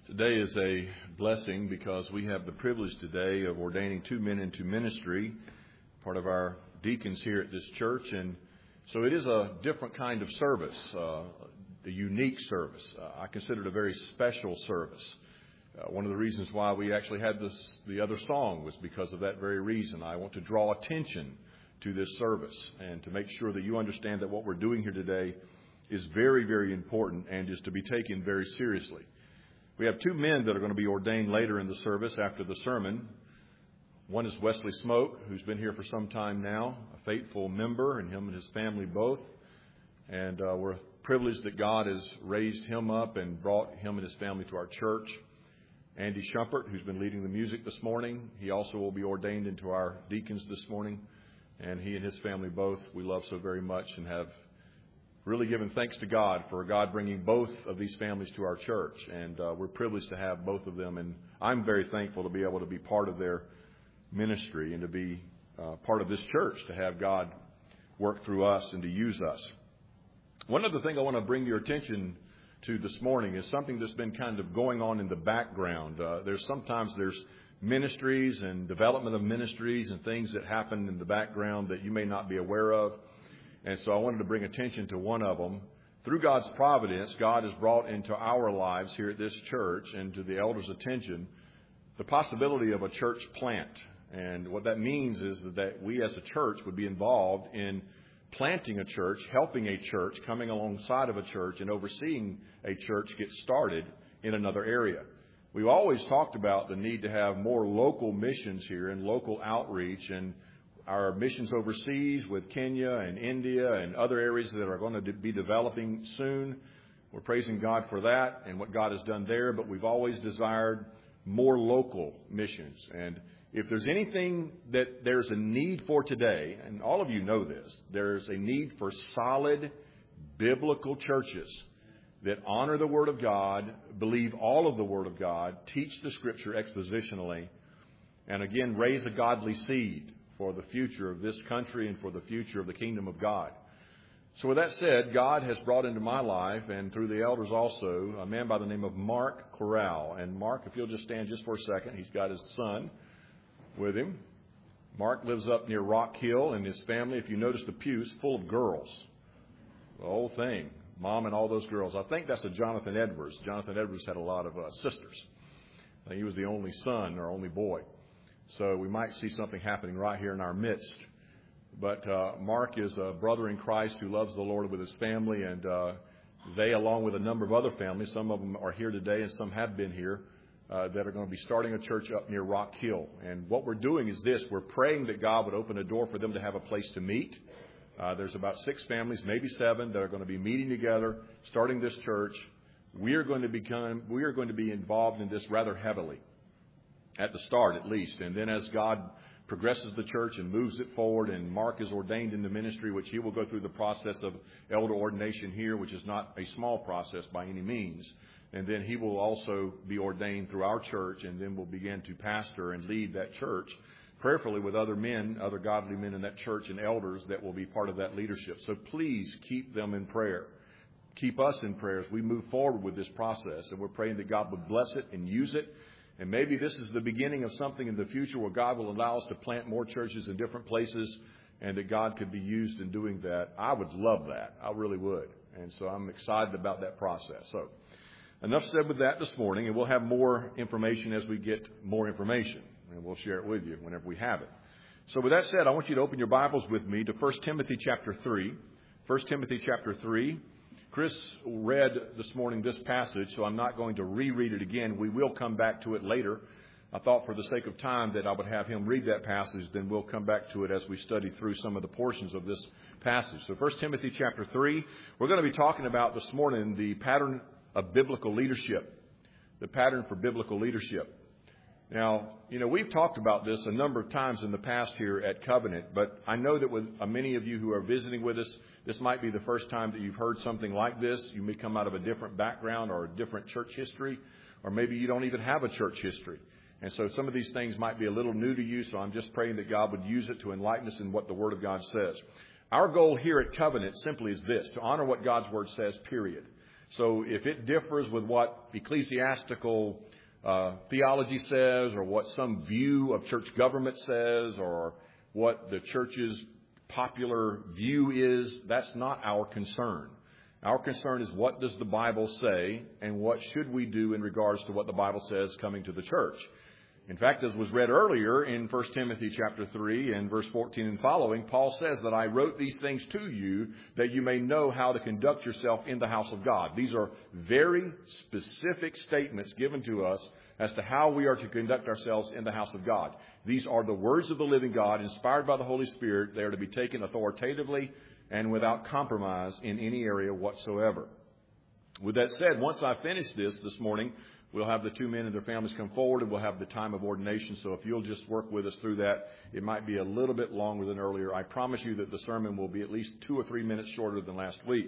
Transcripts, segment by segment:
Today is a blessing because we have the privilege today of ordaining two men into ministry, part of our deacons here at this church. And so it is a different kind of service, a unique service. I consider it a very special service. One of the reasons why we actually had the other song was because of that very reason. I want to draw attention to this service and to make sure that you understand that what we're doing here today is very, very important and is to be taken very seriously. We have two men that are going to be ordained later in the service after the sermon. One is Wesley Smoke, who's been here for some time now, a faithful member, and him and his family both. And we're privileged that God has raised him up and brought him and his family to our church. Andy Shumpert, who's been leading the music this morning, he also will be ordained into our deacons this morning. And he and his family both we love so very much and have really given thanks to God for God bringing both of these families to our church. And we're privileged to have both of them. And I'm very thankful to be able to be part of their ministry and to be part of this church, to have God work through us and to use us. One other thing I want to bring your attention to this morning is something that's been kind of going on in the background. There's ministries and development of ministries and things that happen in the background that you may not be aware of. And so I wanted to bring attention to one of them. Through God's providence, God has brought into our lives here at this church and to the elders' attention the possibility of a church plant. And what that means is that we as a church would be involved in planting a church, helping a church, coming alongside of a church and overseeing a church get started in another area. We've always talked about the need to have more local missions here and local outreach, and our missions overseas with Kenya and India and other areas that are going to be developing soon. We're praising God for that and what God has done there, but we've always desired more local missions. And if there's anything that there's a need for today, and all of you know this, there's a need for solid biblical churches that honor the Word of God, believe all of the Word of God, teach the Scripture expositionally, and again, raise a godly seed for the future of this country and for the future of the kingdom of God. So with that said, God has brought into my life, and through the elders also, a man by the name of Mark Corral. And Mark, if you'll just stand just for a second, he's got his son with him. Mark lives up near Rock Hill, and his family, if you notice the pews, full of girls. The whole thing. Mom and all those girls. I think that's a Jonathan Edwards. Jonathan Edwards had a lot of sisters. He was the only son or only boy. So we might see something happening right here in our midst. But Mark is a brother in Christ who loves the Lord with his family. And they, along with a number of other families, some of them are here today and some have been here, that are going to be starting a church up near Rock Hill. And what we're doing is this. We're praying that God would open a door for them to have a place to meet. There's about 6 families, maybe 7, that are going to be meeting together, starting this church. We are going to be involved in this rather heavily. At the start, at least. And then as God progresses the church and moves it forward, and Mark is ordained in the ministry, which he will go through the process of elder ordination here, which is not a small process by any means. And then he will also be ordained through our church, and then will begin to pastor and lead that church, prayerfully with other men, other godly men in that church and elders that will be part of that leadership. So please keep them in prayer. Keep us in prayer as we move forward with this process. And we're praying that God would bless it and use it. And maybe this is the beginning of something in the future where God will allow us to plant more churches in different places and that God could be used in doing that. I would love that. I really would. And so I'm excited about that process. So enough said with that this morning, and we'll have more information as we get more information. And we'll share it with you whenever we have it. So with that said, I want you to open your Bibles with me to 1 Timothy chapter 3. 1 Timothy chapter 3. Chris read this morning this passage, so I'm not going to reread it again. We will come back to it later. I thought for the sake of time that I would have him read that passage, then we'll come back to it as we study through some of the portions of this passage. So 1 Timothy chapter 3, we're going to be talking about this morning the pattern of biblical leadership, the pattern for biblical leadership. Now, we've talked about this a number of times in the past here at Covenant, but I know that with many of you who are visiting with us, this might be the first time that you've heard something like this. You may come out of a different background or a different church history, or maybe you don't even have a church history. And so some of these things might be a little new to you, so I'm just praying that God would use it to enlighten us in what the Word of God says. Our goal here at Covenant simply is this, to honor what God's Word says, period. So if it differs with what ecclesiastical theology says, or what some view of church government says, or what the church's popular view is, that's not our concern. Our concern is, what does the Bible say, and what should we do in regards to what the Bible says coming to the church? In fact, as was read earlier in 1 Timothy chapter 3 and verse 14 and following, Paul says that I wrote these things to you that you may know how to conduct yourself in the house of God. These are very specific statements given to us as to how we are to conduct ourselves in the house of God. These are the words of the living God, inspired by the Holy Spirit. They are to be taken authoritatively and without compromise in any area whatsoever. With that said, once I finish this morning, we'll have the two men and their families come forward, and we'll have the time of ordination. So if you'll just work with us through that, it might be a little bit longer than earlier. I promise you that the sermon will be at least 2 or 3 minutes shorter than last week.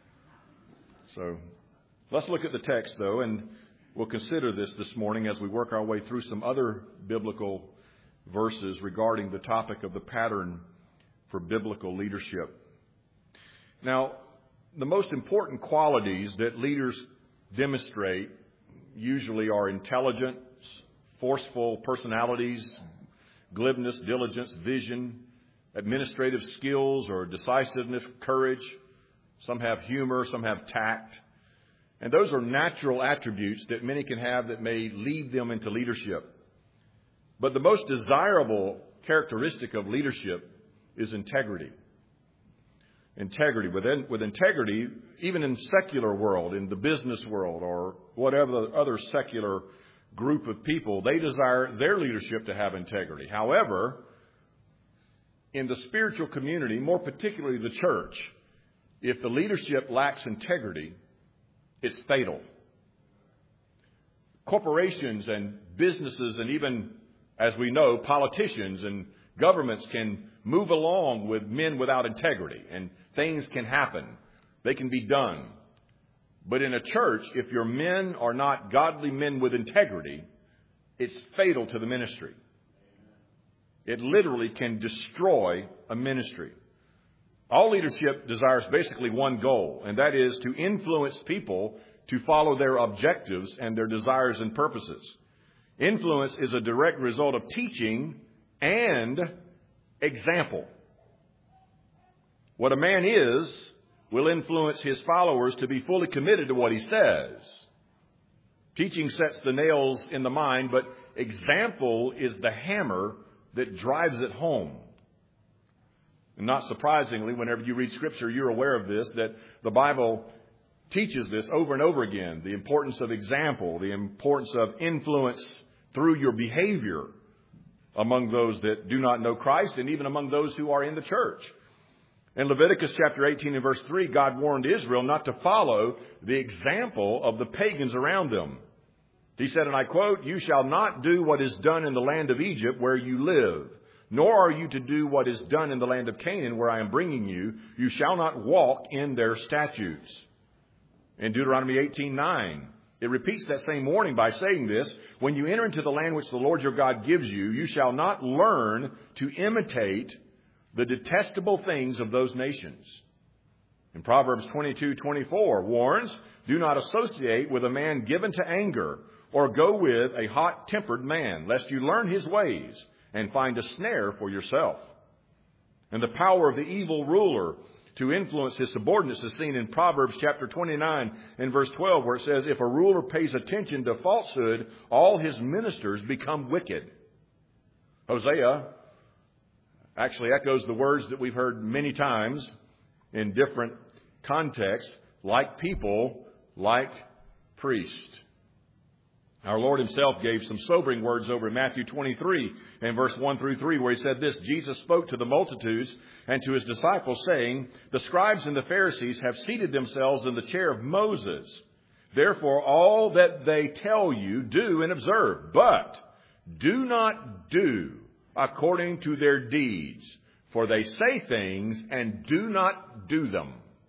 So let's look at the text, though, and we'll consider this morning as we work our way through some other biblical verses regarding the topic of the pattern for biblical leadership. Now, the most important qualities that leaders demonstrate usually are intelligence, forceful personalities, glibness, diligence, vision, administrative skills or decisiveness, courage. Some have humor, some have tact. And those are natural attributes that many can have that may lead them into leadership. But the most desirable characteristic of leadership is integrity. Integrity. With integrity, even in secular world, in the business world, or whatever other secular group of people, they desire their leadership to have integrity. However, in the spiritual community, more particularly the church, if the leadership lacks integrity, it's fatal. Corporations and businesses, and even, as we know, politicians and governments can move along with men without integrity, and things can happen. They can be done. But in a church, if your men are not godly men with integrity, it's fatal to the ministry. It literally can destroy a ministry. All leadership desires basically one goal, and that is to influence people to follow their objectives and their desires and purposes. Influence is a direct result of teaching and example. What a man is will influence his followers to be fully committed to what he says. Teaching sets the nails in the mind, but example is the hammer that drives it home. And not surprisingly, whenever you read Scripture, you're aware of this, that the Bible teaches this over and over again. The importance of example, the importance of influence through your behavior among those that do not know Christ, and even among those who are in the church. In Leviticus chapter 18 and verse 3, God warned Israel not to follow the example of the pagans around them. He said, and I quote, "You shall not do what is done in the land of Egypt where you live, nor are you to do what is done in the land of Canaan where I am bringing you. You shall not walk in their statutes." In Deuteronomy 18:9, it repeats that same warning by saying this: when you enter into the land which the Lord your God gives you, you shall not learn to imitate the detestable things of those nations. In Proverbs 22:24 warns, do not associate with a man given to anger, or go with a hot-tempered man, lest you learn his ways and find a snare for yourself. And the power of the evil ruler to influence his subordinates is seen in Proverbs chapter 29 and verse 12, where it says, if a ruler pays attention to falsehood, all his ministers become wicked. Hosea actually echoes the words that we've heard many times in different contexts: like people, like priest. Our Lord himself gave some sobering words over in Matthew 23 and verse 1 through 3, where he said this: Jesus spoke to the multitudes and to his disciples, saying, the scribes and the Pharisees have seated themselves in the chair of Moses. Therefore, all that they tell you, do and observe, but do not do according to their deeds, for they say things and do not do them.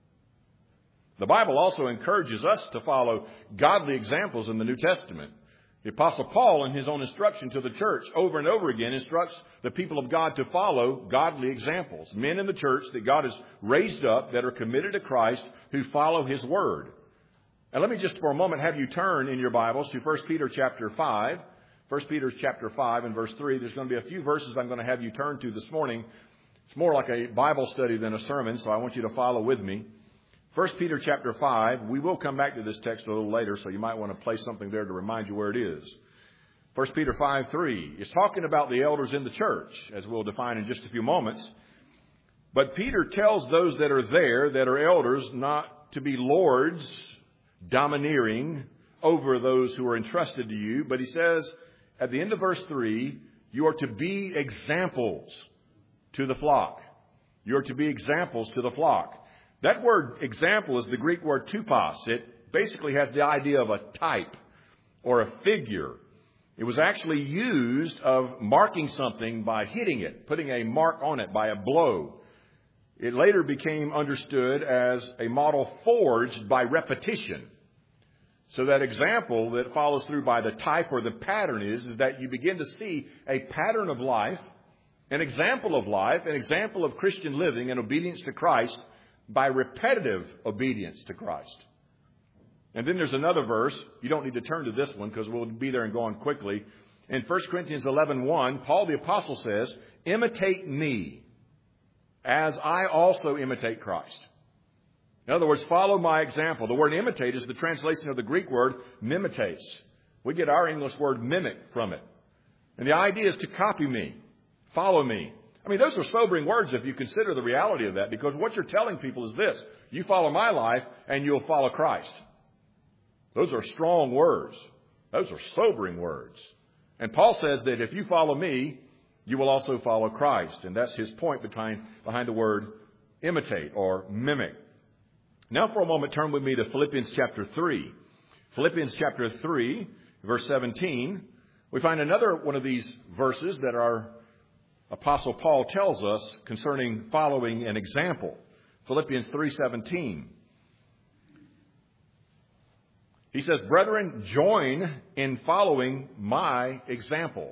The Bible also encourages us to follow godly examples in the New Testament. The Apostle Paul, in his own instruction to the church, over and over again instructs the people of God to follow godly examples. Men in the church that God has raised up that are committed to Christ, who follow his word. And let me just for a moment have you turn in your Bibles to 1 Peter chapter 5. 1 Peter chapter 5 and verse 3. There's going to be a few verses I'm going to have you turn to this morning. It's more like a Bible study than a sermon, so I want you to follow with me. 1 Peter chapter 5. We will come back to this text a little later, so you might want to place something there to remind you where it is. 1 Peter 5:3 is talking about the elders in the church, as we'll define in just a few moments. But Peter tells those that are there, that are elders, not to be lords, domineering over those who are entrusted to you. But he says at the end of verse 3, you are to be examples to the flock. You are to be examples to the flock. That word example is the Greek word tupos. It basically has the idea of a type or a figure. It was actually used of marking something by hitting it, putting a mark on it by a blow. It later became understood as a model forged by repetition. So that example that follows through by the type or the pattern is that you begin to see a pattern of life, an example of life, an example of Christian living and obedience to Christ by repetitive obedience to Christ. And then there's another verse. You don't need to turn to this one because we'll be there and go on quickly. In 1 Corinthians 11:1, Paul the Apostle says, imitate me as I also imitate Christ. In other words, follow my example. The word imitate is the translation of the Greek word mimetes. We get our English word mimic from it. And the idea is to copy me, follow me. I mean, those are sobering words if you consider the reality of that, because what you're telling people is this: you follow my life and you'll follow Christ. Those are strong words. Those are sobering words. And Paul says that if you follow me, you will also follow Christ. And that's his point behind the word imitate or mimic. Now for a moment, turn with me to Philippians chapter 3. Philippians chapter 3, verse 17. We find another one of these verses that our Apostle Paul tells us concerning following an example. Philippians 3:17. He says, brethren, join in following my example,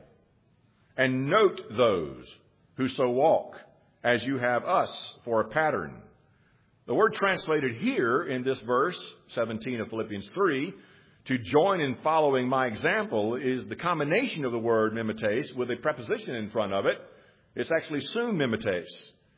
and note those who so walk, as you have us for a pattern. The word translated here in this verse, 17 of Philippians 3, to join in following my example, is the combination of the word mimetes with a preposition in front of it. It's actually sum mimetes.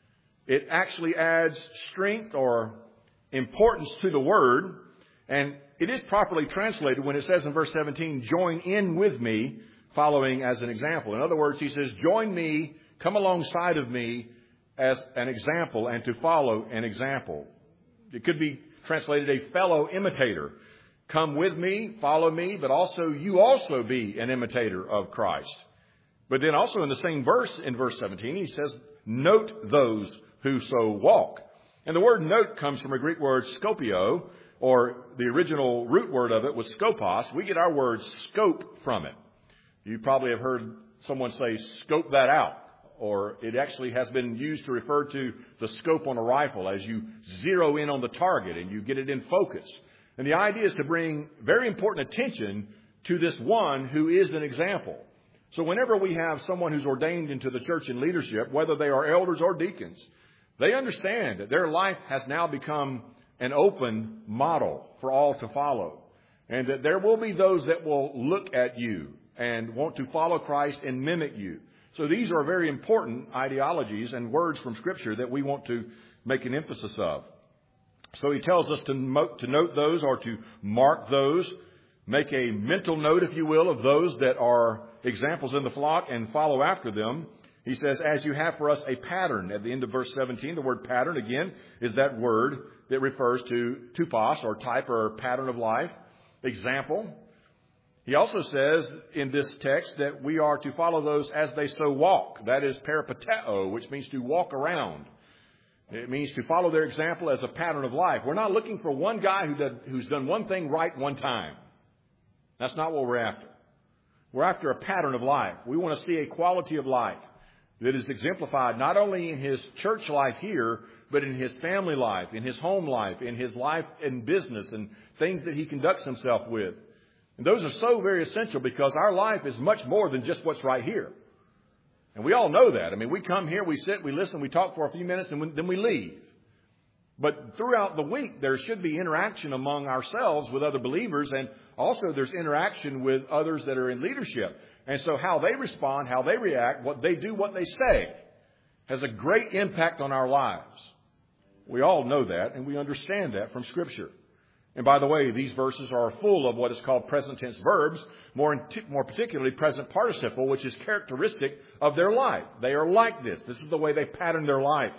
It actually adds strength or importance to the word, and it is properly translated when it says in verse 17, join in with me, following as an example. In other words, he says, join me, come alongside of me as an example and to follow an example. It could be translated a fellow imitator. Come with me, follow me, but also you also be an imitator of Christ. But then also in the same verse, in verse 17, he says, note those who so walk. And the word note comes from a Greek word scopio, or the original root word of it was scopos. We get our word scope from it. You probably have heard someone say, scope that out. Or it actually has been used to refer to the scope on a rifle as you zero in on the target and you get it in focus. And the idea is to bring very important attention to this one who is an example. So whenever we have someone who's ordained into the church in leadership, whether they are elders or deacons, they understand that their life has now become an open model for all to follow. And that there will be those that will look at you and want to follow Christ and mimic you. So these are very important ideologies and words from Scripture that we want to make an emphasis of. So he tells us to note those or to mark those, make a mental note, if you will, of those that are examples in the flock and follow after them. He says, as you have for us a pattern. At the end of verse 17, the word pattern, again, is that word that refers to tupos or type or pattern of life, example. He also says in this text that we are to follow those as they so walk. That is peripateo, which means to walk around. It means to follow their example as a pattern of life. We're not looking for one guy who's done one thing right one time. That's not what we're after. We're after a pattern of life. We want to see a quality of life that is exemplified not only in his church life here, but in his family life, in his home life, in his life in business and things that he conducts himself with. And those are so very essential because our life is much more than just what's right here. And we all know that. I mean, we come here, we sit, we listen, we talk for a few minutes, and then we leave. But throughout the week, there should be interaction among ourselves with other believers, and also there's interaction with others that are in leadership. And so how they respond, how they react, what they do, what they say, has a great impact on our lives. We all know that, and we understand that from Scripture. And by the way, these verses are full of what is called present tense verbs, more particularly present participle, which is characteristic of their life. They are like this. This is the way they pattern their life.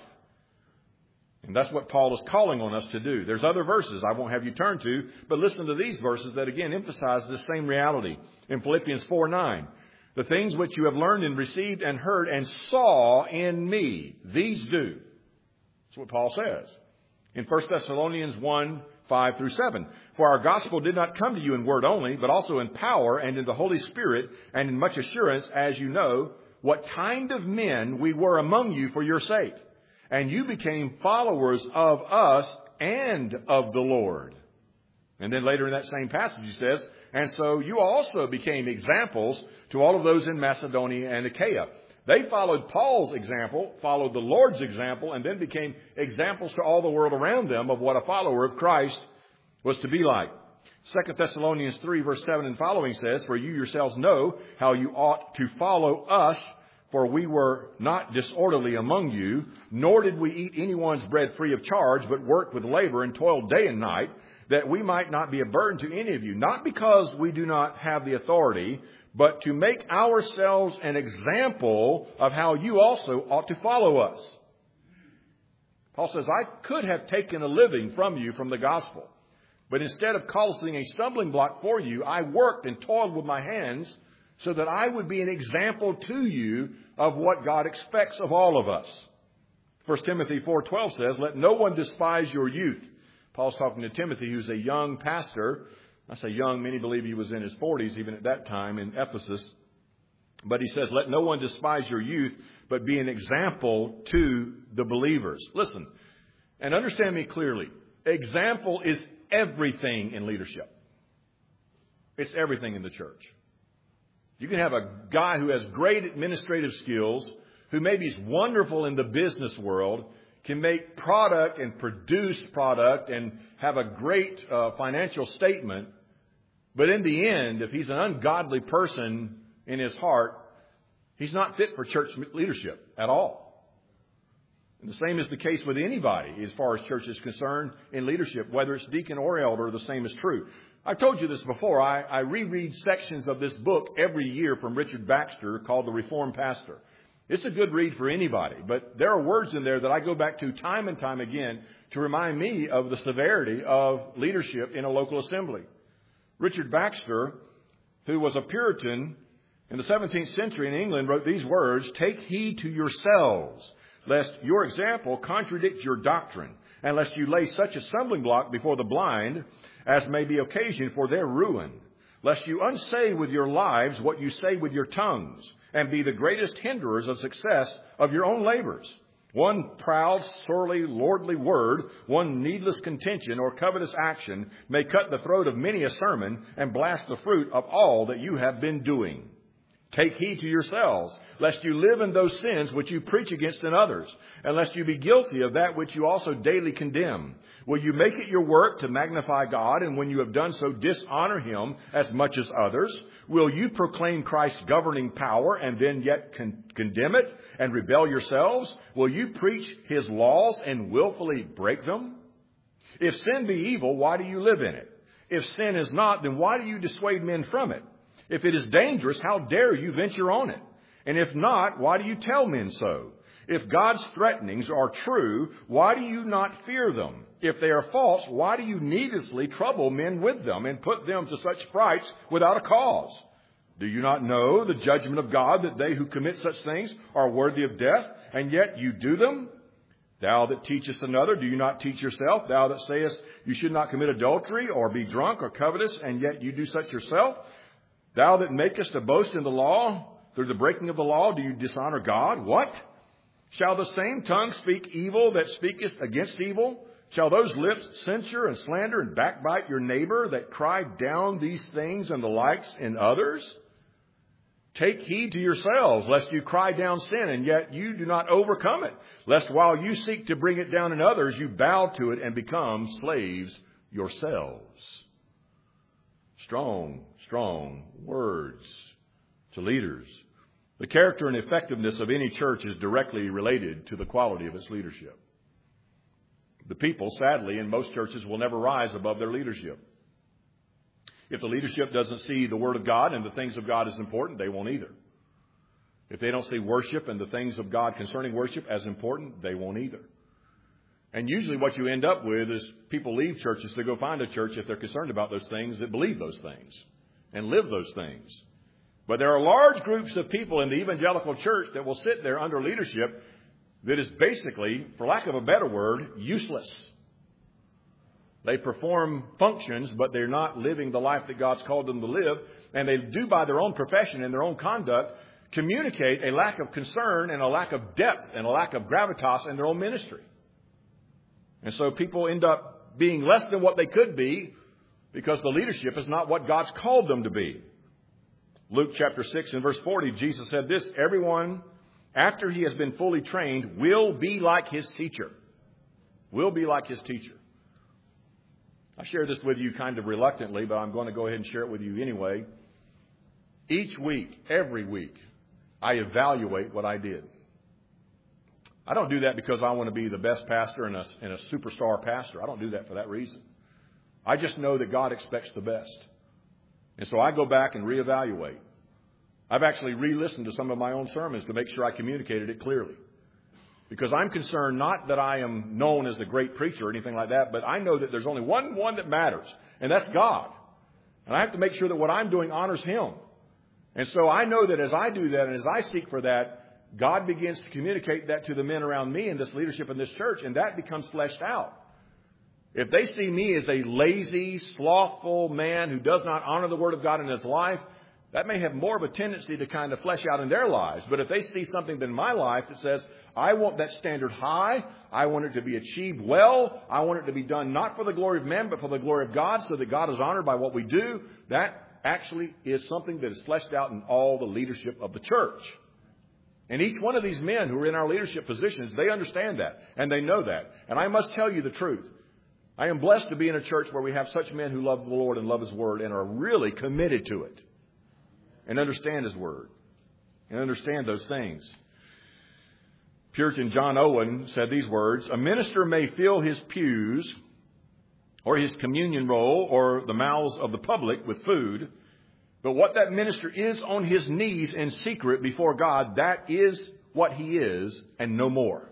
And that's what Paul is calling on us to do. There's other verses I won't have you turn to, but listen to these verses that again emphasize this same reality. In Philippians 4:9, the things which you have learned and received and heard and saw in me, these do. That's what Paul says. In 1 Thessalonians 1:5-7, for our gospel did not come to you in word only, but also in power and in the Holy Spirit and in much assurance, as you know, what kind of men we were among you for your sake. And you became followers of us and of the Lord. And then later in that same passage he says, and so you also became examples to all of those in Macedonia and Achaia. They followed Paul's example, followed the Lord's example, and then became examples to all the world around them of what a follower of Christ was to be like. 2 Thessalonians 3:7 and following says, for you yourselves know how you ought to follow us, for we were not disorderly among you, nor did we eat anyone's bread free of charge, but worked with labor and toiled day and night, that we might not be a burden to any of you, not because we do not have the authority, but to make ourselves an example of how you also ought to follow us. Paul says, I could have taken a living from you from the gospel, but instead of causing a stumbling block for you, I worked and toiled with my hands so that I would be an example to you of what God expects of all of us. 1 Timothy 4:12 says, let no one despise your youth. Paul's talking to Timothy, who's a young pastor. I say young, many believe he was in his 40s even at that time in Ephesus. But he says, let no one despise your youth, but be an example to the believers. Listen, and understand me clearly. Example is everything in leadership. It's everything in the church. You can have a guy who has great administrative skills, who maybe is wonderful in the business world, can make product and produce product and have a great financial statement. But in the end, if he's an ungodly person in his heart, he's not fit for church leadership at all. And the same is the case with anybody as far as church is concerned in leadership, whether it's deacon or elder, the same is true. I've told you this before. I reread sections of this book every year from Richard Baxter called The Reformed Pastor. It's a good read for anybody, but there are words in there that I go back to time and time again to remind me of the severity of leadership in a local assembly. Richard Baxter, who was a Puritan in the 17th century in England, wrote these words, take heed to yourselves, lest your example contradict your doctrine, and lest you lay such a stumbling block before the blind as may be occasion for their ruin, lest you unsay with your lives what you say with your tongues, and be the greatest hinderers of success of your own labors. One proud, surly, lordly word, one needless contention or covetous action may cut the throat of many a sermon and blast the fruit of all that you have been doing. Take heed to yourselves, lest you live in those sins which you preach against in others, and lest you be guilty of that which you also daily condemn. Will you make it your work to magnify God, and when you have done so, dishonor Him as much as others? Will you proclaim Christ's governing power and then yet condemn it and rebel yourselves? Will you preach His laws and willfully break them? If sin be evil, why do you live in it? If sin is not, then why do you dissuade men from it? If it is dangerous, how dare you venture on it? And if not, why do you tell men so? If God's threatenings are true, why do you not fear them? If they are false, why do you needlessly trouble men with them and put them to such frights without a cause? Do you not know the judgment of God, that they who commit such things are worthy of death, and yet you do them? Thou that teachest another, do you not teach yourself? Thou that sayest you should not commit adultery or be drunk or covetous, and yet you do such yourself? Thou that makest a boast in the law, through the breaking of the law, do you dishonor God? What? Shall the same tongue speak evil that speaketh against evil? Shall those lips censure and slander and backbite your neighbor, that cry down these things and the likes in others? Take heed to yourselves, lest you cry down sin, and yet you do not overcome it. Lest while you seek to bring it down in others, you bow to it and become slaves yourselves. Strong words to leaders. The character and effectiveness of any church is directly related to the quality of its leadership. The people, sadly, in most churches will never rise above their leadership. If the leadership doesn't see the Word of God and the things of God as important, they won't either. If they don't see worship and the things of God concerning worship as important, they won't either. And usually what you end up with is people leave churches to go find a church if they're concerned about those things that believe those things and live those things. But there are large groups of people in the evangelical church that will sit there under leadership that is basically, for lack of a better word, useless. They perform functions, but they're not living the life that God's called them to live. And they do, by their own profession and their own conduct, communicate a lack of concern and a lack of depth and a lack of gravitas in their own ministry. And so people end up being less than what they could be because the leadership is not what God's called them to be. Luke chapter 6 and verse 40, Jesus said this, everyone, after he has been fully trained, will be like his teacher. Will be like his teacher. I share this with you kind of reluctantly, but I'm going to go ahead and share it with you anyway. Each week, every week, I evaluate what I did. I don't do that because I want to be the best pastor and a superstar pastor. I don't do that for that reason. I just know that God expects the best. And so I go back and reevaluate. I've actually re-listened to some of my own sermons to make sure I communicated it clearly. Because I'm concerned not that I am known as the great preacher or anything like that, but I know that there's only one that matters, and that's God. And I have to make sure that what I'm doing honors Him. And so I know that as I do that and as I seek for that, God begins to communicate that to the men around me in this leadership in this church, and that becomes fleshed out. If they see me as a lazy, slothful man who does not honor the Word of God in his life, that may have more of a tendency to kind of flesh out in their lives. But if they see something in my life that says, I want that standard high, I want it to be achieved well, I want it to be done not for the glory of men, but for the glory of God, so that God is honored by what we do, that actually is something that is fleshed out in all the leadership of the church. And each one of these men who are in our leadership positions, they understand that, and they know that. And I must tell you the truth. I am blessed to be in a church where we have such men who love the Lord and love His Word and are really committed to it and understand His Word and understand those things. Puritan John Owen said these words, a minister may fill his pews or his communion roll or the mouths of the public with food, but what that minister is on his knees in secret before God, that is what he is and no more.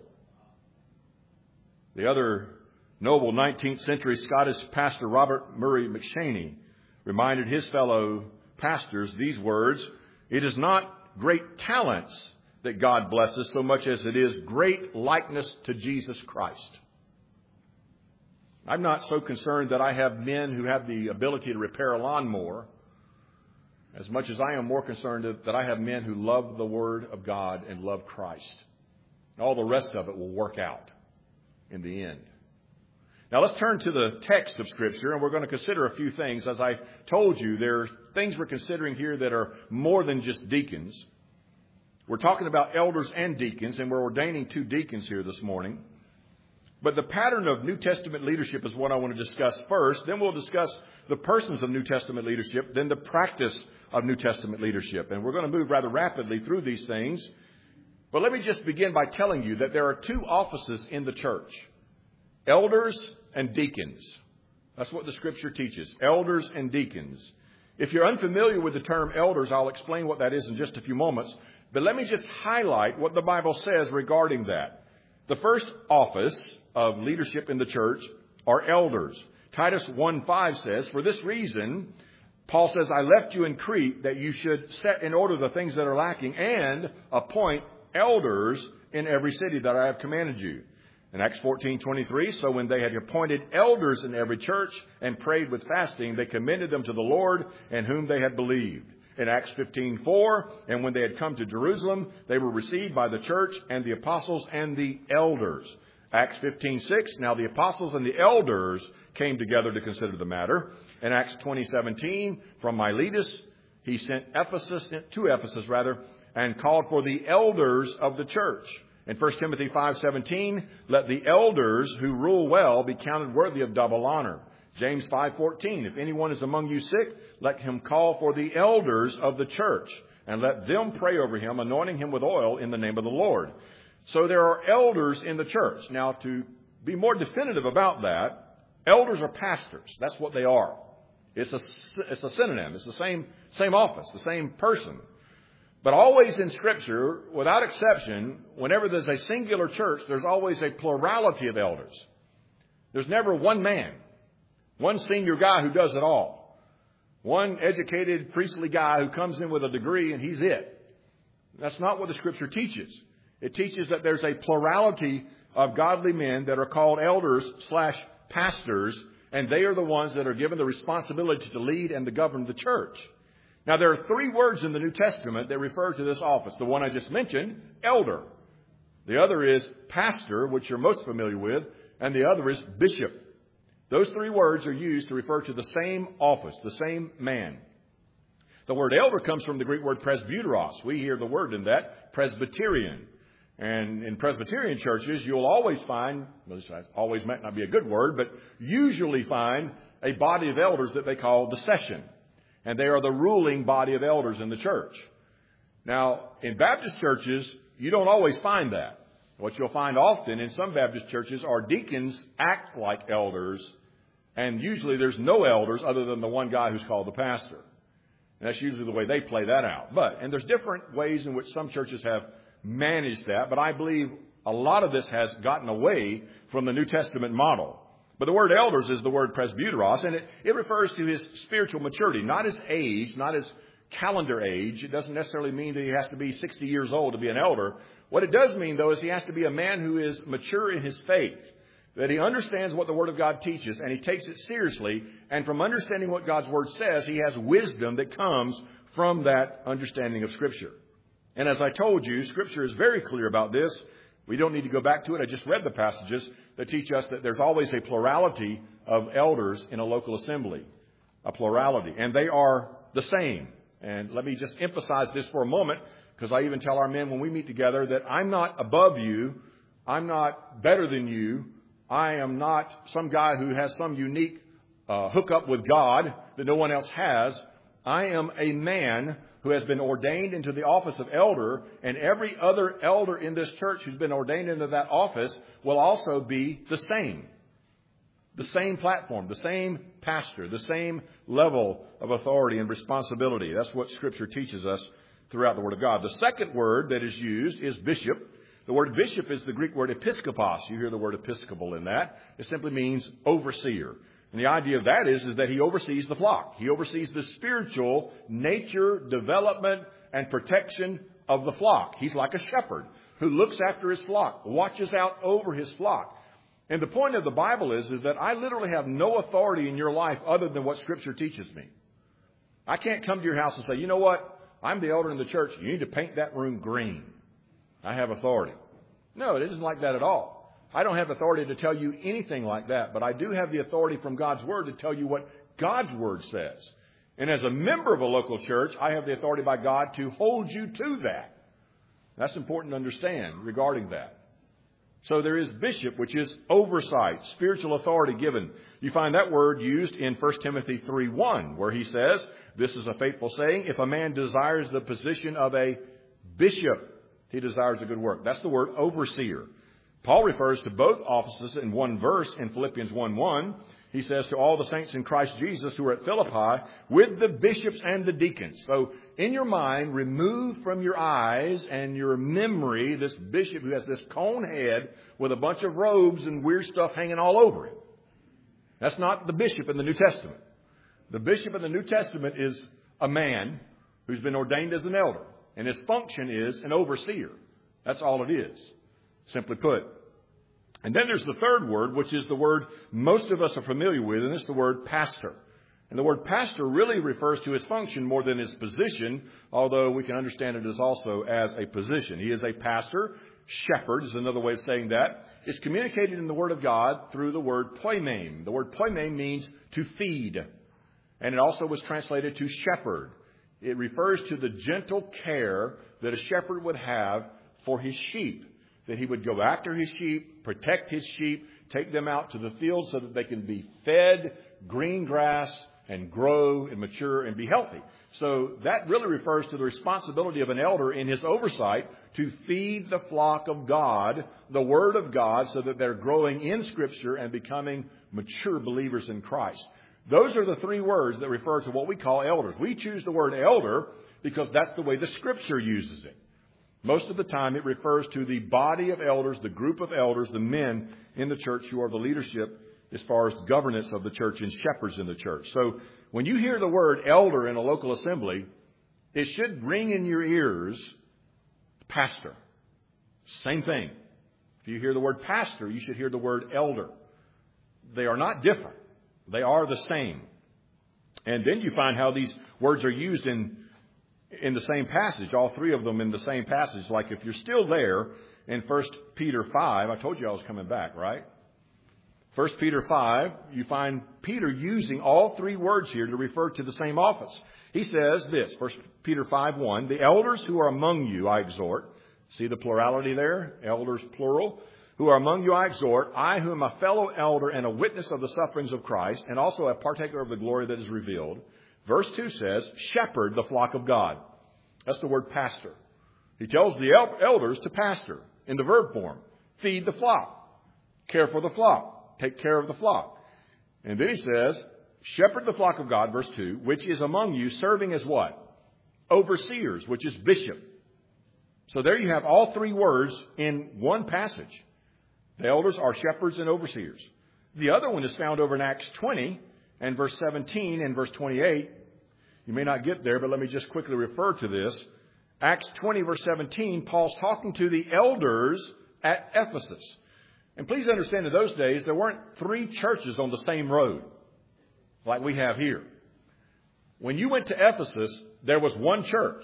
The other noble 19th century Scottish pastor Robert Murray McCheyne reminded his fellow pastors these words, it is not great talents that God blesses so much as it is great likeness to Jesus Christ. I'm not so concerned that I have men who have the ability to repair a lawnmower as much as I am more concerned that I have men who love the Word of God and love Christ. All the rest of it will work out in the end. Now let's turn to the text of Scripture, and we're going to consider a few things. As I told you, there are things we're considering here that are more than just deacons. We're talking about elders and deacons, and we're ordaining 2 deacons here this morning. But the pattern of New Testament leadership is what I want to discuss first. Then we'll discuss the persons of New Testament leadership, then the practice of New Testament leadership. And we're going to move rather rapidly through these things. But let me just begin by telling you that there are 2 offices in the church, elders and deacons. That's what the Scripture teaches, elders and deacons. If you're unfamiliar with the term elders, I'll explain what that is in just a few moments. But let me just highlight what the Bible says regarding that. The first office of leadership in the church are elders. Titus 1:5 says, for this reason, Paul says, I left you in Crete that you should set in order the things that are lacking and appoint elders in every city that I have commanded you. In Acts 14:23, so when they had appointed elders in every church and prayed with fasting, they commended them to the Lord in whom they had believed. In Acts 15:4, and when they had come to Jerusalem, they were received by the church and the apostles and the elders. Acts 15:6, now the apostles and the elders came together to consider the matter. In Acts 20:17, from Miletus, he sent to Ephesus, and called for the elders of the church. In 1 Timothy 5:17, let the elders who rule well be counted worthy of double honor. James 5:14, if anyone is among you sick, let him call for the elders of the church, and let them pray over him, anointing him with oil in the name of the Lord. So there are elders in the church. Now, to be more definitive about that, elders are pastors. That's what they are. It's a synonym. It's the same office, the same person. But always in Scripture, without exception, whenever there's a singular church, there's always a plurality of elders. There's never one man, one senior guy who does it all, one educated priestly guy who comes in with a degree and he's it. That's not what the Scripture teaches. It teaches that there's a plurality of godly men that are called elders/pastors, and they are the ones that are given the responsibility to lead and to govern the church. Now, there are 3 words in the New Testament that refer to this office. The one I just mentioned, elder. The other is pastor, which you're most familiar with, and the other is bishop. Those 3 words are used to refer to the same office, the same man. The word elder comes from the Greek word presbyteros. We hear the word in that, Presbyterian. And in Presbyterian churches, you'll always find, always might not be a good word, but usually find a body of elders that they call the session. And they are the ruling body of elders in the church. Now, in Baptist churches, you don't always find that. What you'll find often in some Baptist churches are deacons act like elders, and usually there's no elders other than the one guy who's called the pastor. And that's usually the way they play that out. And there's different ways in which some churches have managed that, but I believe a lot of this has gotten away from the New Testament model. But the word elders is the word presbyteros, and it refers to his spiritual maturity, not his age, not his calendar age. It doesn't necessarily mean that he has to be 60 years old to be an elder. What it does mean, though, is he has to be a man who is mature in his faith, that he understands what the Word of God teaches, and he takes it seriously. And from understanding what God's Word says, he has wisdom that comes from that understanding of Scripture. And as I told you, Scripture is very clear about this. We don't need to go back to it. I just read the passages that teach us that there's always a plurality of elders in a local assembly. A plurality. And they are the same. And let me just emphasize this for a moment, because I even tell our men when we meet together that I'm not above you. I'm not better than you. I am not some guy who has some unique hookup with God that no one else has. I am a man who has been ordained into the office of elder, and every other elder in this church who's been ordained into that office will also be the same. The same platform, the same pastor, the same level of authority and responsibility. That's what Scripture teaches us throughout the Word of God. The second word that is used is bishop. The word bishop is the Greek word episkopos. You hear the word episcopal in that. It simply means overseer. And the idea of that is that he oversees the flock. He oversees the spiritual nature, development, and protection of the flock. He's like a shepherd who looks after his flock, watches out over his flock. And the point of the Bible is that I literally have no authority in your life other than what Scripture teaches me. I can't come to your house and say, you know what? I'm the elder in the church. You need to paint that room green. I have authority. No, it isn't like that at all. I don't have authority to tell you anything like that, but I do have the authority from God's Word to tell you what God's Word says. And as a member of a local church, I have the authority by God to hold you to that. That's important to understand regarding that. So there is bishop, which is oversight, spiritual authority given. You find that word used in 1 Timothy 3:1, where he says, this is a faithful saying, if a man desires the position of a bishop, he desires a good work. That's the word overseer. Paul refers to both offices in one verse in Philippians 1:1. He says to all the saints in Christ Jesus who are at Philippi with the bishops and the deacons. So in your mind, remove from your eyes and your memory this bishop who has this cone head with a bunch of robes and weird stuff hanging all over him. That's not the bishop in the New Testament. The bishop in the New Testament is a man who's been ordained as an elder. And his function is an overseer. That's all it is, simply put. And then there's the third word, which is the word most of us are familiar with, and it's the word pastor. And the word pastor really refers to his function more than his position, although we can understand it as also as a position. He is a pastor. Shepherd is another way of saying that. It's communicated in the Word of God through the word poimen. The word poimen means to feed. And it also was translated to shepherd. It refers to the gentle care that a shepherd would have for his sheep. That he would go after his sheep, protect his sheep, take them out to the field so that they can be fed green grass and grow and mature and be healthy. So that really refers to the responsibility of an elder in his oversight to feed the flock of God, the Word of God, so that they're growing in Scripture and becoming mature believers in Christ. Those are the three words that refer to what we call elders. We choose the word elder because that's the way the Scripture uses it. Most of the time it refers to the body of elders, the group of elders, the men in the church who are the leadership as far as governance of the church and shepherds in the church. So when you hear the word elder in a local assembly, it should ring in your ears, pastor. Same thing. If you hear the word pastor, you should hear the word elder. They are not different. They are the same. And then you find how these words are used in the same passage, all three of them in the same passage. Like if you're still there in 1 Peter 5, I told you I was coming back, right? 1 Peter 5, you find Peter using all three words here to refer to the same office. He says this, 1 Peter 5:1, the elders who are among you I exhort. See the plurality there? Elders plural. Who are among you I exhort, I who am a fellow elder and a witness of the sufferings of Christ, and also a partaker of the glory that is revealed. Verse 2 says, shepherd the flock of God. That's the word pastor. He tells the elders to pastor in the verb form. Feed the flock. Care for the flock. Take care of the flock. And then he says, shepherd the flock of God, verse 2, which is among you, serving as what? Overseers, which is bishop. So there you have all three words in one passage. The elders are shepherds and overseers. The other one is found over in Acts 20 and verse 17 and verse 28. You may not get there, but let me just quickly refer to this. Acts 20 verse 17, Paul's talking to the elders at Ephesus. And please understand, in those days, there weren't three churches on the same road like we have here. When you went to Ephesus, there was one church.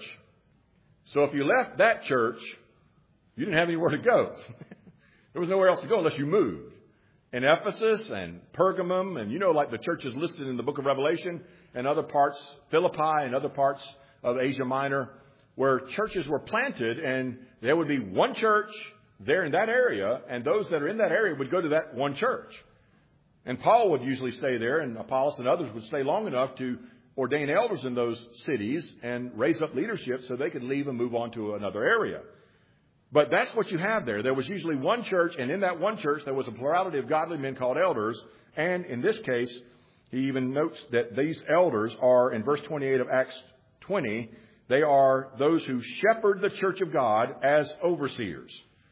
So if you left that church, you didn't have anywhere to go. There was nowhere else to go unless you moved. In Ephesus and Pergamum, and like the churches listed in the book of Revelation, and other parts, Philippi and other parts of Asia Minor, where churches were planted, and there would be one church there in that area, and those that are in that area would go to that one church. And Paul would usually stay there, and Apollos and others would stay long enough to ordain elders in those cities and raise up leadership so they could leave and move on to another area. But that's what you have there. There was usually one church, and in that one church there was a plurality of godly men called elders. And in this case, he even notes that these elders are, in verse 28 of Acts 20, they are those who shepherd the church of God as overseers.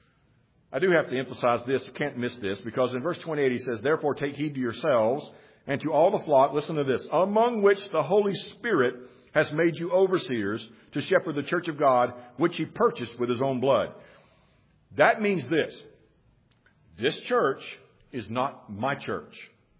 I do have to emphasize this, can't miss this, because in verse 28 he says, therefore take heed to yourselves and to all the flock, listen to this, among which the Holy Spirit has made you overseers to shepherd the church of God, which he purchased with his own blood. That means this church is not my church.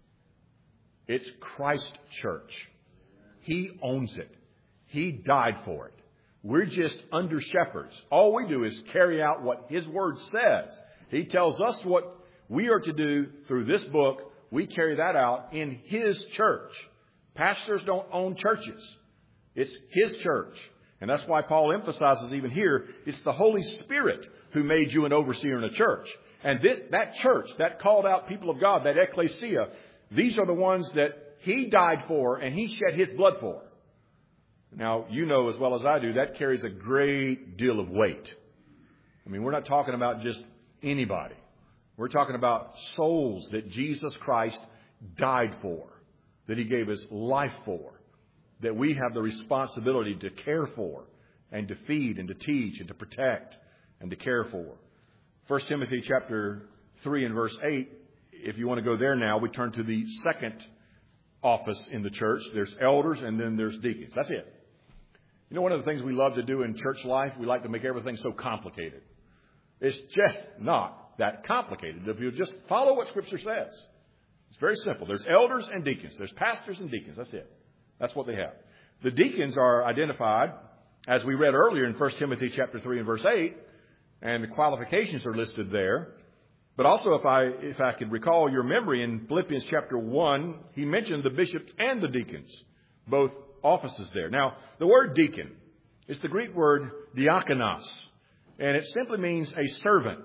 It's Christ's church. He owns it. He died for it. We're just under shepherds. All we do is carry out what his word says. He tells us what we are to do through this book. We carry that out in his church. Pastors don't own churches. It's his church. And that's why Paul emphasizes even here, it's the Holy Spirit who made you an overseer in a church. And that church, that called out people of God, that ecclesia, these are the ones that he died for and he shed his blood for. Now, you know as well as I do, that carries a great deal of weight. I mean, we're not talking about just anybody. We're talking about souls that Jesus Christ died for, that he gave his life for, that we have the responsibility to care for and to feed and to teach and to protect and to care for. 1 Timothy chapter 3 and verse 8, if you want to go there now, we turn to the second office in the church. There's elders and then there's deacons. That's it. You know, one of the things we love to do in church life, we like to make everything so complicated. It's just not that complicated. If you just follow what Scripture says, it's very simple. There's elders and deacons. There's pastors and deacons. That's it. That's what they have. The deacons are identified, as we read earlier in 1 Timothy chapter 3 and verse 8, and the qualifications are listed there. But also, if I could recall your memory, in Philippians chapter 1, he mentioned the bishops and the deacons, both offices there. Now, the word deacon is the Greek word diakonos, and it simply means a servant.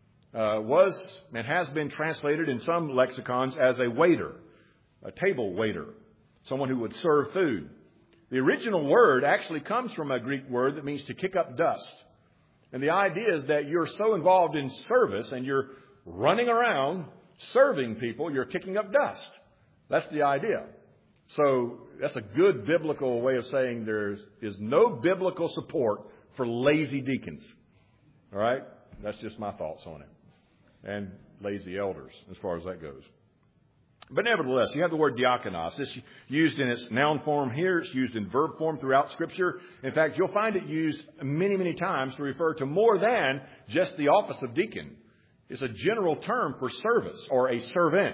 Was and has been translated in some lexicons as a waiter, a table waiter, someone who would serve food. The original word actually comes from a Greek word that means to kick up dust. And the idea is that you're so involved in service and you're running around serving people, you're kicking up dust. That's the idea. So that's a good biblical way of saying there is no biblical support for lazy deacons. All right? That's just my thoughts on it. And lazy elders, as far as that goes. But nevertheless, you have the word diakonos. It's used in its noun form here. It's used in verb form throughout Scripture. In fact, you'll find it used many, many times to refer to more than just the office of deacon. It's a general term for service or a servant.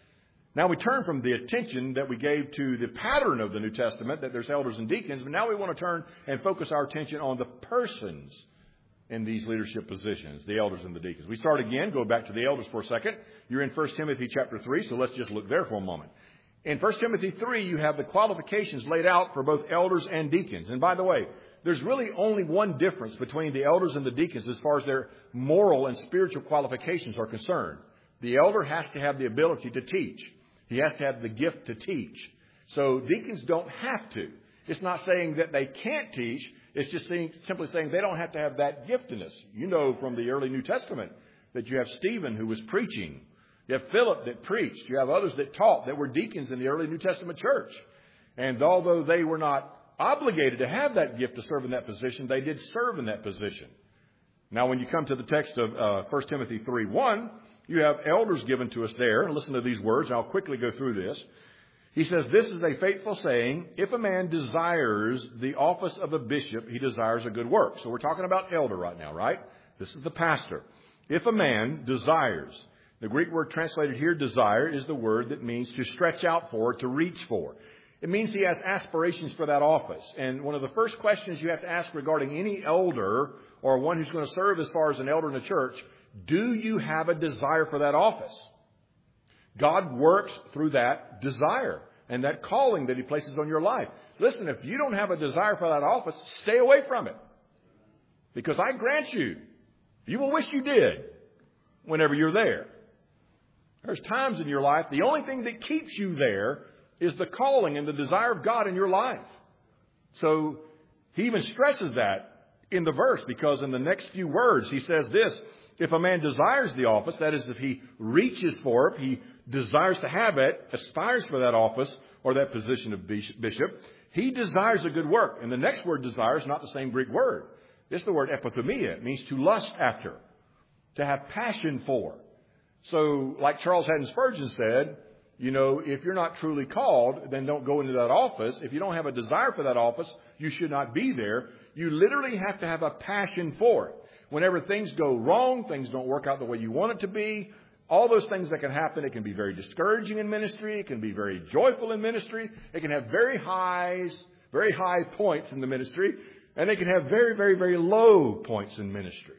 Now we turn from the attention that we gave to the pattern of the New Testament, that there's elders and deacons, but now we want to turn and focus our attention on the persons in these leadership positions, the elders and the deacons. We start again, go back to the elders for a second. You're in 1 Timothy chapter 3, so let's just look there for a moment. In 1 Timothy 3, you have the qualifications laid out for both elders and deacons. And by the way, there's really only one difference between the elders and the deacons as far as their moral and spiritual qualifications are concerned. The elder has to have the ability to teach. He has to have the gift to teach. So deacons don't have to. It's not saying that they can't teach. It's just simply saying they don't have to have that giftedness. You know from the early New Testament that you have Stephen who was preaching. You have Philip that preached. You have others that taught that were deacons in the early New Testament church. And although they were not obligated to have that gift to serve in that position, they did serve in that position. Now, when you come to the text of 1 Timothy 3:1, you have elders given to us there. And listen to these words. I'll quickly go through this. He says, this is a faithful saying, if a man desires the office of a bishop, he desires a good work. So we're talking about elder right now, right? This is the pastor. If a man desires, the Greek word translated here, desire, is the word that means to stretch out for, to reach for. It means he has aspirations for that office. And one of the first questions you have to ask regarding any elder or one who's going to serve as far as an elder in a church, do you have a desire for that office? God works through that desire and that calling that He places on your life. Listen, if you don't have a desire for that office, stay away from it. Because I grant you, you will wish you did whenever you're there. There's times in your life, the only thing that keeps you there is the calling and the desire of God in your life. So He even stresses that in the verse, because in the next few words He says this, if a man desires the office, that is, if he reaches for it, he desires to have it, aspires for that office or that position of bishop, he desires a good work. And the next word, desire, is not the same Greek word. It's the word epithumia. It means to lust after, to have passion for. So like Charles Haddon Spurgeon said, you know, if you're not truly called, then don't go into that office. If you don't have a desire for that office, you should not be there. You literally have to have a passion for it. Whenever things go wrong, things don't work out the way you want it to be, all those things that can happen, it can be very discouraging in ministry. It can be very joyful in ministry. It can have very high points in the ministry. And they can have very, very, very low points in ministry.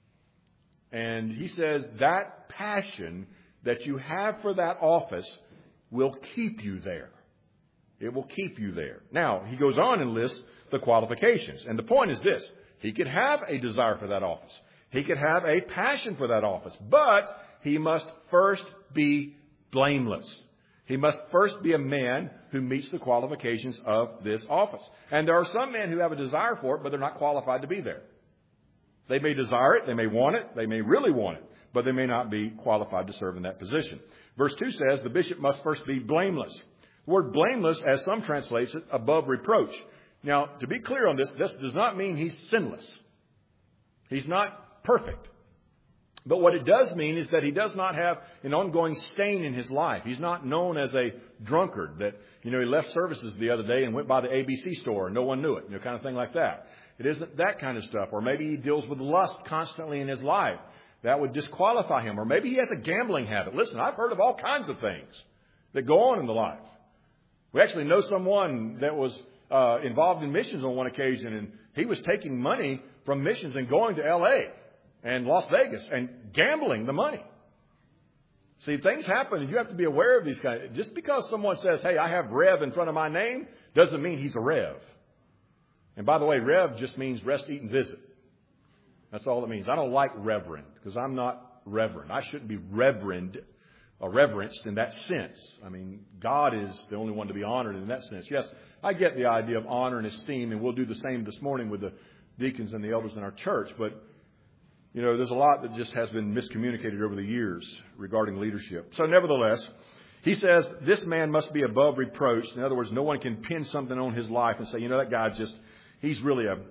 And he says that passion that you have for that office will keep you there. It will keep you there. Now, he goes on and lists the qualifications. And the point is this. He could have a desire for that office. He could have a passion for that office. But he must first be blameless. He must first be a man who meets the qualifications of this office. And there are some men who have a desire for it, but they're not qualified to be there. They may desire it, they may want it, they may really want it, but they may not be qualified to serve in that position. Verse 2 says the bishop must first be blameless. The word blameless, as some translates it, above reproach. Now, to be clear on this does not mean he's sinless. He's not perfect. But what it does mean is that he does not have an ongoing stain in his life. He's not known as a drunkard that, he left services the other day and went by the ABC store and no one knew it, kind of thing like that. It isn't that kind of stuff. Or maybe he deals with lust constantly in his life. That would disqualify him. Or maybe he has a gambling habit. Listen, I've heard of all kinds of things that go on in the life. We actually know someone that was involved in missions on one occasion, and he was taking money from missions and going to L.A. and Las Vegas and gambling the money. See, things happen, and you have to be aware of these kinds. Just because someone says, hey, I have Rev in front of my name, doesn't mean he's a Rev. And by the way, Rev just means rest, eat, and visit. That's all it means. I don't like reverend, because I'm not reverend. I shouldn't be reverenced in that sense. I mean, God is the only one to be honored in that sense. Yes, I get the idea of honor and esteem, and we'll do the same this morning with the deacons and the elders in our church. But, there's a lot that just has been miscommunicated over the years regarding leadership. So nevertheless, he says this man must be above reproach. In other words, no one can pin something on his life and say, that guy's he's really a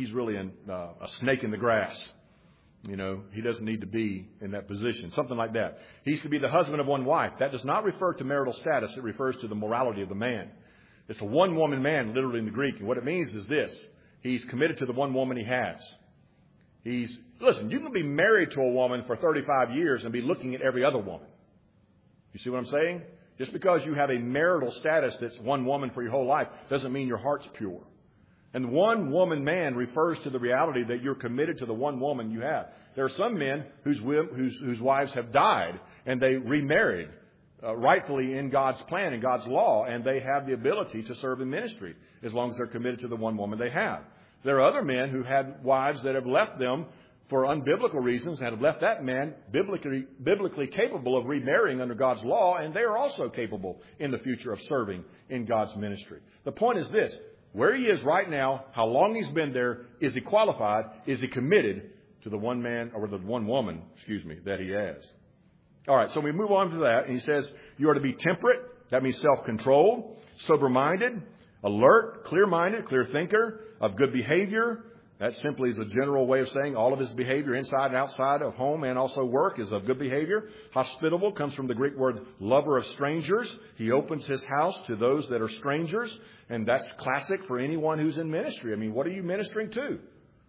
snake in the grass. He doesn't need to be in that position. Something like that. He's to be the husband of one wife. That does not refer to marital status. It refers to the morality of the man. It's a one-woman man, literally in the Greek. And what it means is this. He's committed to the one woman he has. Listen, you can be married to a woman for 35 years and be looking at every other woman. You see what I'm saying? Just because you have a marital status that's one woman for your whole life doesn't mean your heart's pure. And one woman man refers to the reality that you're committed to the one woman you have. There are some men whose wives have died and they remarried rightfully in God's plan and God's law, and they have the ability to serve in ministry as long as they're committed to the one woman they have. There are other men who had wives that have left them for unbiblical reasons and have left that man biblically capable of remarrying under God's law, and they are also capable in the future of serving in God's ministry. The point is this. Where he is right now, how long he's been there, is he qualified, is he committed to the one man or the one woman, that he has. All right, so we move on to that, and he says you are to be temperate. That means self-controlled, sober-minded, alert, clear-minded, clear thinker, of good behavior. That simply is a general way of saying all of his behavior inside and outside of home and also work is of good behavior. Hospitable comes from the Greek word lover of strangers. He opens his house to those that are strangers. And that's classic for anyone who's in ministry. I mean, what are you ministering to?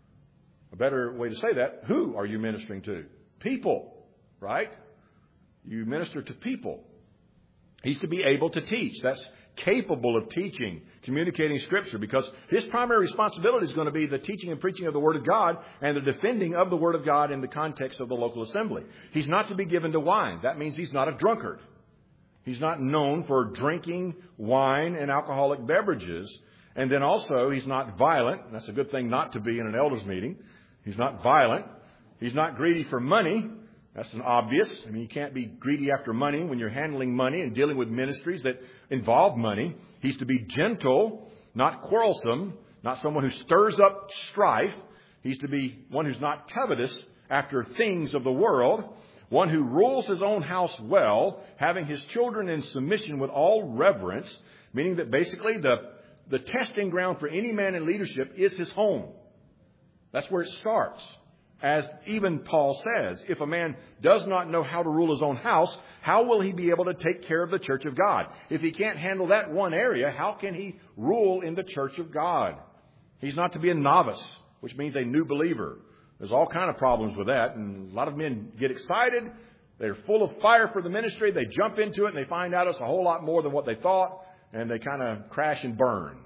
A better way to say that, who are you ministering to? People, right? You minister to people. He's to be able to teach. That's capable of teaching, communicating Scripture, because his primary responsibility is going to be the teaching and preaching of the Word of God and the defending of the Word of God in the context of the local assembly. He's not to be given to wine. That means he's not a drunkard. He's not known for drinking wine and alcoholic beverages. And then also, he's not violent. That's a good thing not to be in an elders meeting. He's not violent. He's not greedy for money. That's an obvious. I mean, you can't be greedy after money when you're handling money and dealing with ministries that involve money. He's to be gentle, not quarrelsome, not someone who stirs up strife. He's to be one who's not covetous after things of the world, one who rules his own house well, having his children in submission with all reverence, meaning that basically the testing ground for any man in leadership is his home. That's where it starts. As even Paul says, if a man does not know how to rule his own house, how will he be able to take care of the church of God? If he can't handle that one area, how can he rule in the church of God? He's not to be a novice, which means a new believer. There's all kind of problems with that. And a lot of men get excited. They're full of fire for the ministry. They jump into it and they find out it's a whole lot more than what they thought. And they kind of crash and burn.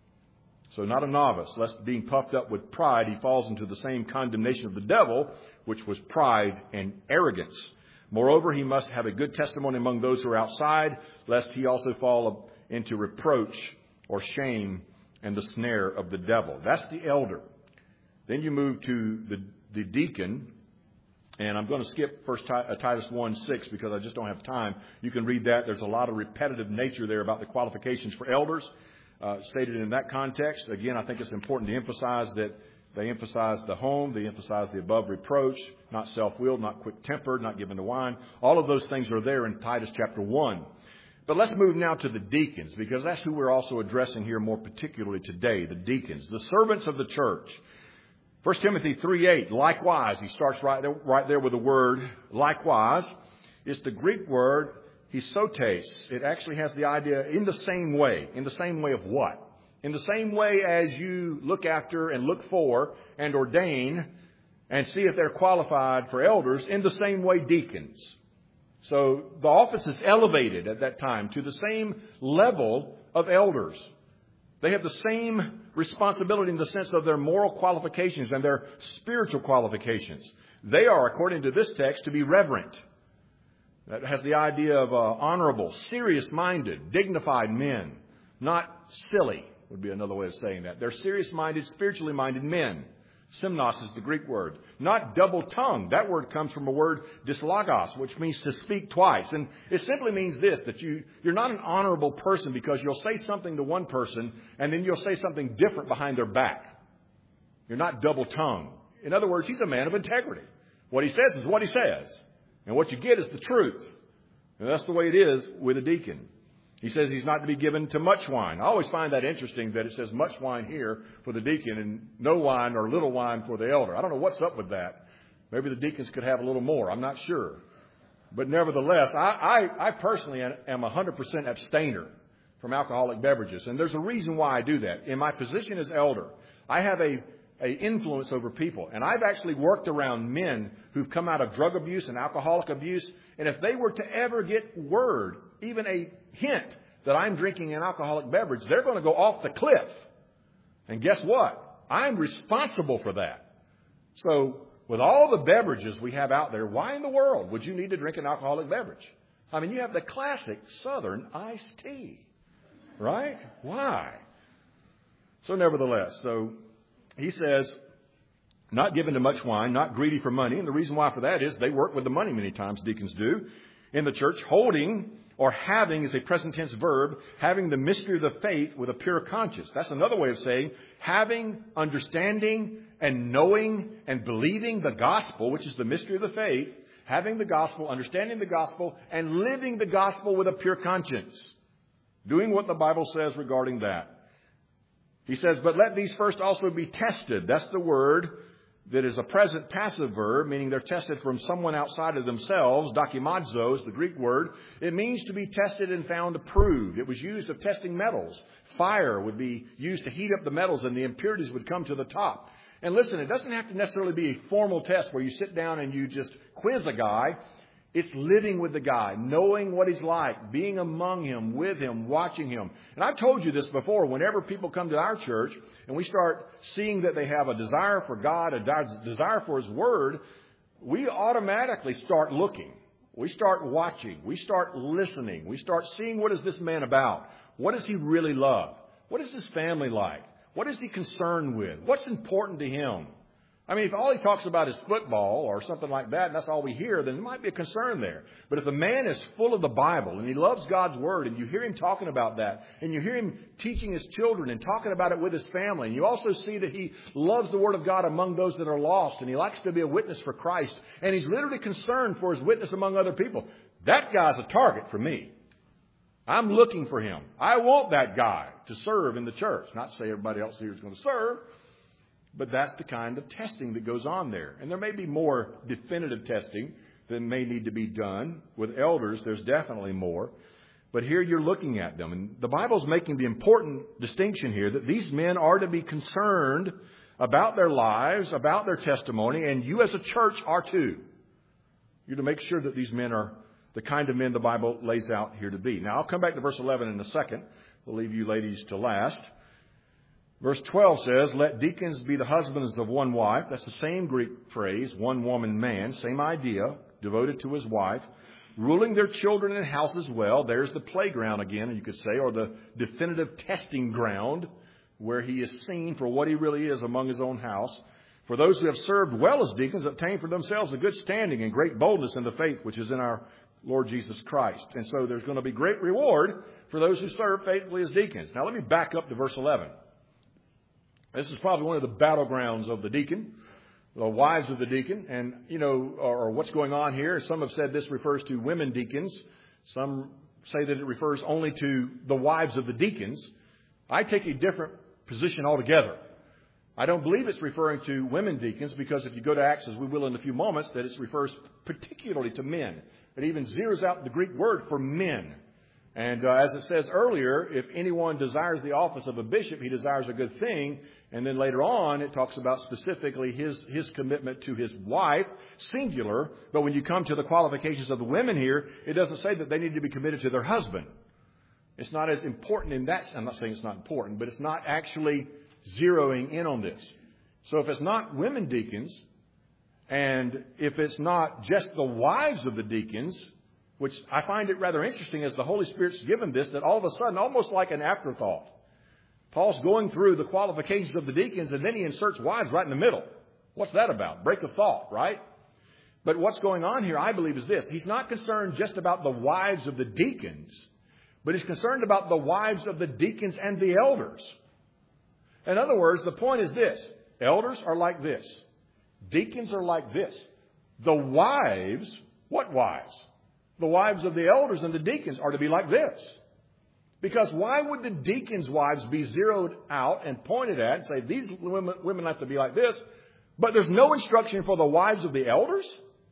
So not a novice, lest being puffed up with pride, he falls into the same condemnation of the devil, which was pride and arrogance. Moreover, he must have a good testimony among those who are outside, lest he also fall into reproach or shame and the snare of the devil. That's the elder. Then you move to the deacon. And I'm going to skip first Titus 1:6 because I just don't have time. You can read that. There's a lot of repetitive nature there about the qualifications for elders. Stated in that context. Again, I think it's important to emphasize that they emphasize the home, they emphasize the above reproach, not self-willed, not quick-tempered, not given to wine. All of those things are there in Titus chapter 1. But let's move now to the deacons, because that's who we're also addressing here more particularly today, the deacons, the servants of the church. 1 Timothy 3:8, likewise, he starts right there with the word likewise. It's the Greek word hisotes. It actually has the idea in the same way. In the same way of what? In the same way as you look after and look for and ordain and see if they're qualified for elders, in the same way deacons. So the office is elevated at that time to the same level of elders. They have the same responsibility in the sense of their moral qualifications and their spiritual qualifications. They are, according to this text, to be reverent. That has the idea of honorable, serious-minded, dignified men. Not silly would be another way of saying that. They're serious-minded, spiritually-minded men. Simnos is the Greek word. Not double-tongued. That word comes from a word dyslogos, which means to speak twice. And it simply means this, that you're not an honorable person because you'll say something to one person and then you'll say something different behind their back. You're not double-tongued. In other words, he's a man of integrity. What he says is what he says. And what you get is the truth. And that's the way it is with a deacon. He says he's not to be given to much wine. I always find that interesting that it says much wine here for the deacon and no wine or little wine for the elder. I don't know what's up with that. Maybe the deacons could have a little more. I'm not sure. But nevertheless, I personally am 100% abstainer from alcoholic beverages. And there's a reason why I do that. In my position as elder, I have a influence over people. And I've actually worked around men who've come out of drug abuse and alcoholic abuse. And if they were to ever get word, even a hint that I'm drinking an alcoholic beverage, they're going to go off the cliff. And guess what? I'm responsible for that. So with all the beverages we have out there, why in the world would you need to drink an alcoholic beverage? I mean, you have the classic Southern iced tea, right? Why? So nevertheless, he says, not given to much wine, not greedy for money. And the reason why for that is they work with the money many times, deacons do, in the church. Holding or having is a present tense verb, having the mystery of the faith with a pure conscience. That's another way of saying having, understanding, and knowing and believing the gospel, which is the mystery of the faith, having the gospel, understanding the gospel, and living the gospel with a pure conscience. Doing what the Bible says regarding that. He says, but let these first also be tested. That's the word that is a present passive verb, meaning they're tested from someone outside of themselves. Dokimazo is the Greek word. It means to be tested and found approved. It was used of testing metals. Fire would be used to heat up the metals and the impurities would come to the top. And listen, it doesn't have to necessarily be a formal test where you sit down and you just quiz a guy. It's living with the guy, knowing what he's like, being among him, with him, watching him. And I've told you this before. Whenever people come to our church and we start seeing that they have a desire for God, a desire for His Word, we automatically start looking. We start watching. We start listening. We start seeing, what is this man about? What does he really love? What is his family like? What is he concerned with? What's important to him? I mean, if all he talks about is football or something like that, and that's all we hear, then there might be a concern there. But if a man is full of the Bible and he loves God's Word and you hear him talking about that and you hear him teaching his children and talking about it with his family, and you also see that he loves the Word of God among those that are lost and he likes to be a witness for Christ and he's literally concerned for his witness among other people, that guy's a target for me. I'm looking for him. I want that guy to serve in the church. Not to say everybody else here is going to serve. But that's the kind of testing that goes on there. And there may be more definitive testing that may need to be done. With elders, there's definitely more. But here you're looking at them. And the Bible's making the important distinction here that these men are to be concerned about their lives, about their testimony, and you as a church are too. You're to make sure that these men are the kind of men the Bible lays out here to be. Now, I'll come back to verse 11 in a second. We'll leave you ladies to last. Verse 12 says, let deacons be the husbands of one wife. That's the same Greek phrase, one woman, man. Same idea, devoted to his wife. Ruling their children and houses well. There's the playground again, you could say, or the definitive testing ground where he is seen for what he really is among his own house. For those who have served well as deacons obtain for themselves a good standing and great boldness in the faith which is in our Lord Jesus Christ. And so there's going to be great reward for those who serve faithfully as deacons. Now let me back up to verse 11. This is probably one of the battlegrounds of the deacon, the wives of the deacon. And, or what's going on here. Some have said this refers to women deacons. Some say that it refers only to the wives of the deacons. I take a different position altogether. I don't believe it's referring to women deacons because if you go to Acts, as we will in a few moments, that it refers particularly to men. It even zeroes out the Greek word for men. And as it says earlier, if anyone desires the office of a bishop, he desires a good thing. And then later on, it talks about specifically his commitment to his wife, singular. But when you come to the qualifications of the women here, it doesn't say that they need to be committed to their husband. It's not as important in that. I'm not saying it's not important, but it's not actually zeroing in on this. So if it's not women deacons, and if it's not just the wives of the deacons which I find it rather interesting as the Holy Spirit's given this, that all of a sudden, almost like an afterthought, Paul's going through the qualifications of the deacons, and then he inserts wives right in the middle. What's that about? Break of thought, right? But what's going on here, I believe, is this. He's not concerned just about the wives of the deacons, but he's concerned about the wives of the deacons and the elders. In other words, the point is this. Elders are like this. Deacons are like this. The wives, what wives? The wives of the elders and the deacons are to be like this. Because why would the deacons' wives be zeroed out and pointed at and say, these women have to be like this, but there's no instruction for the wives of the elders?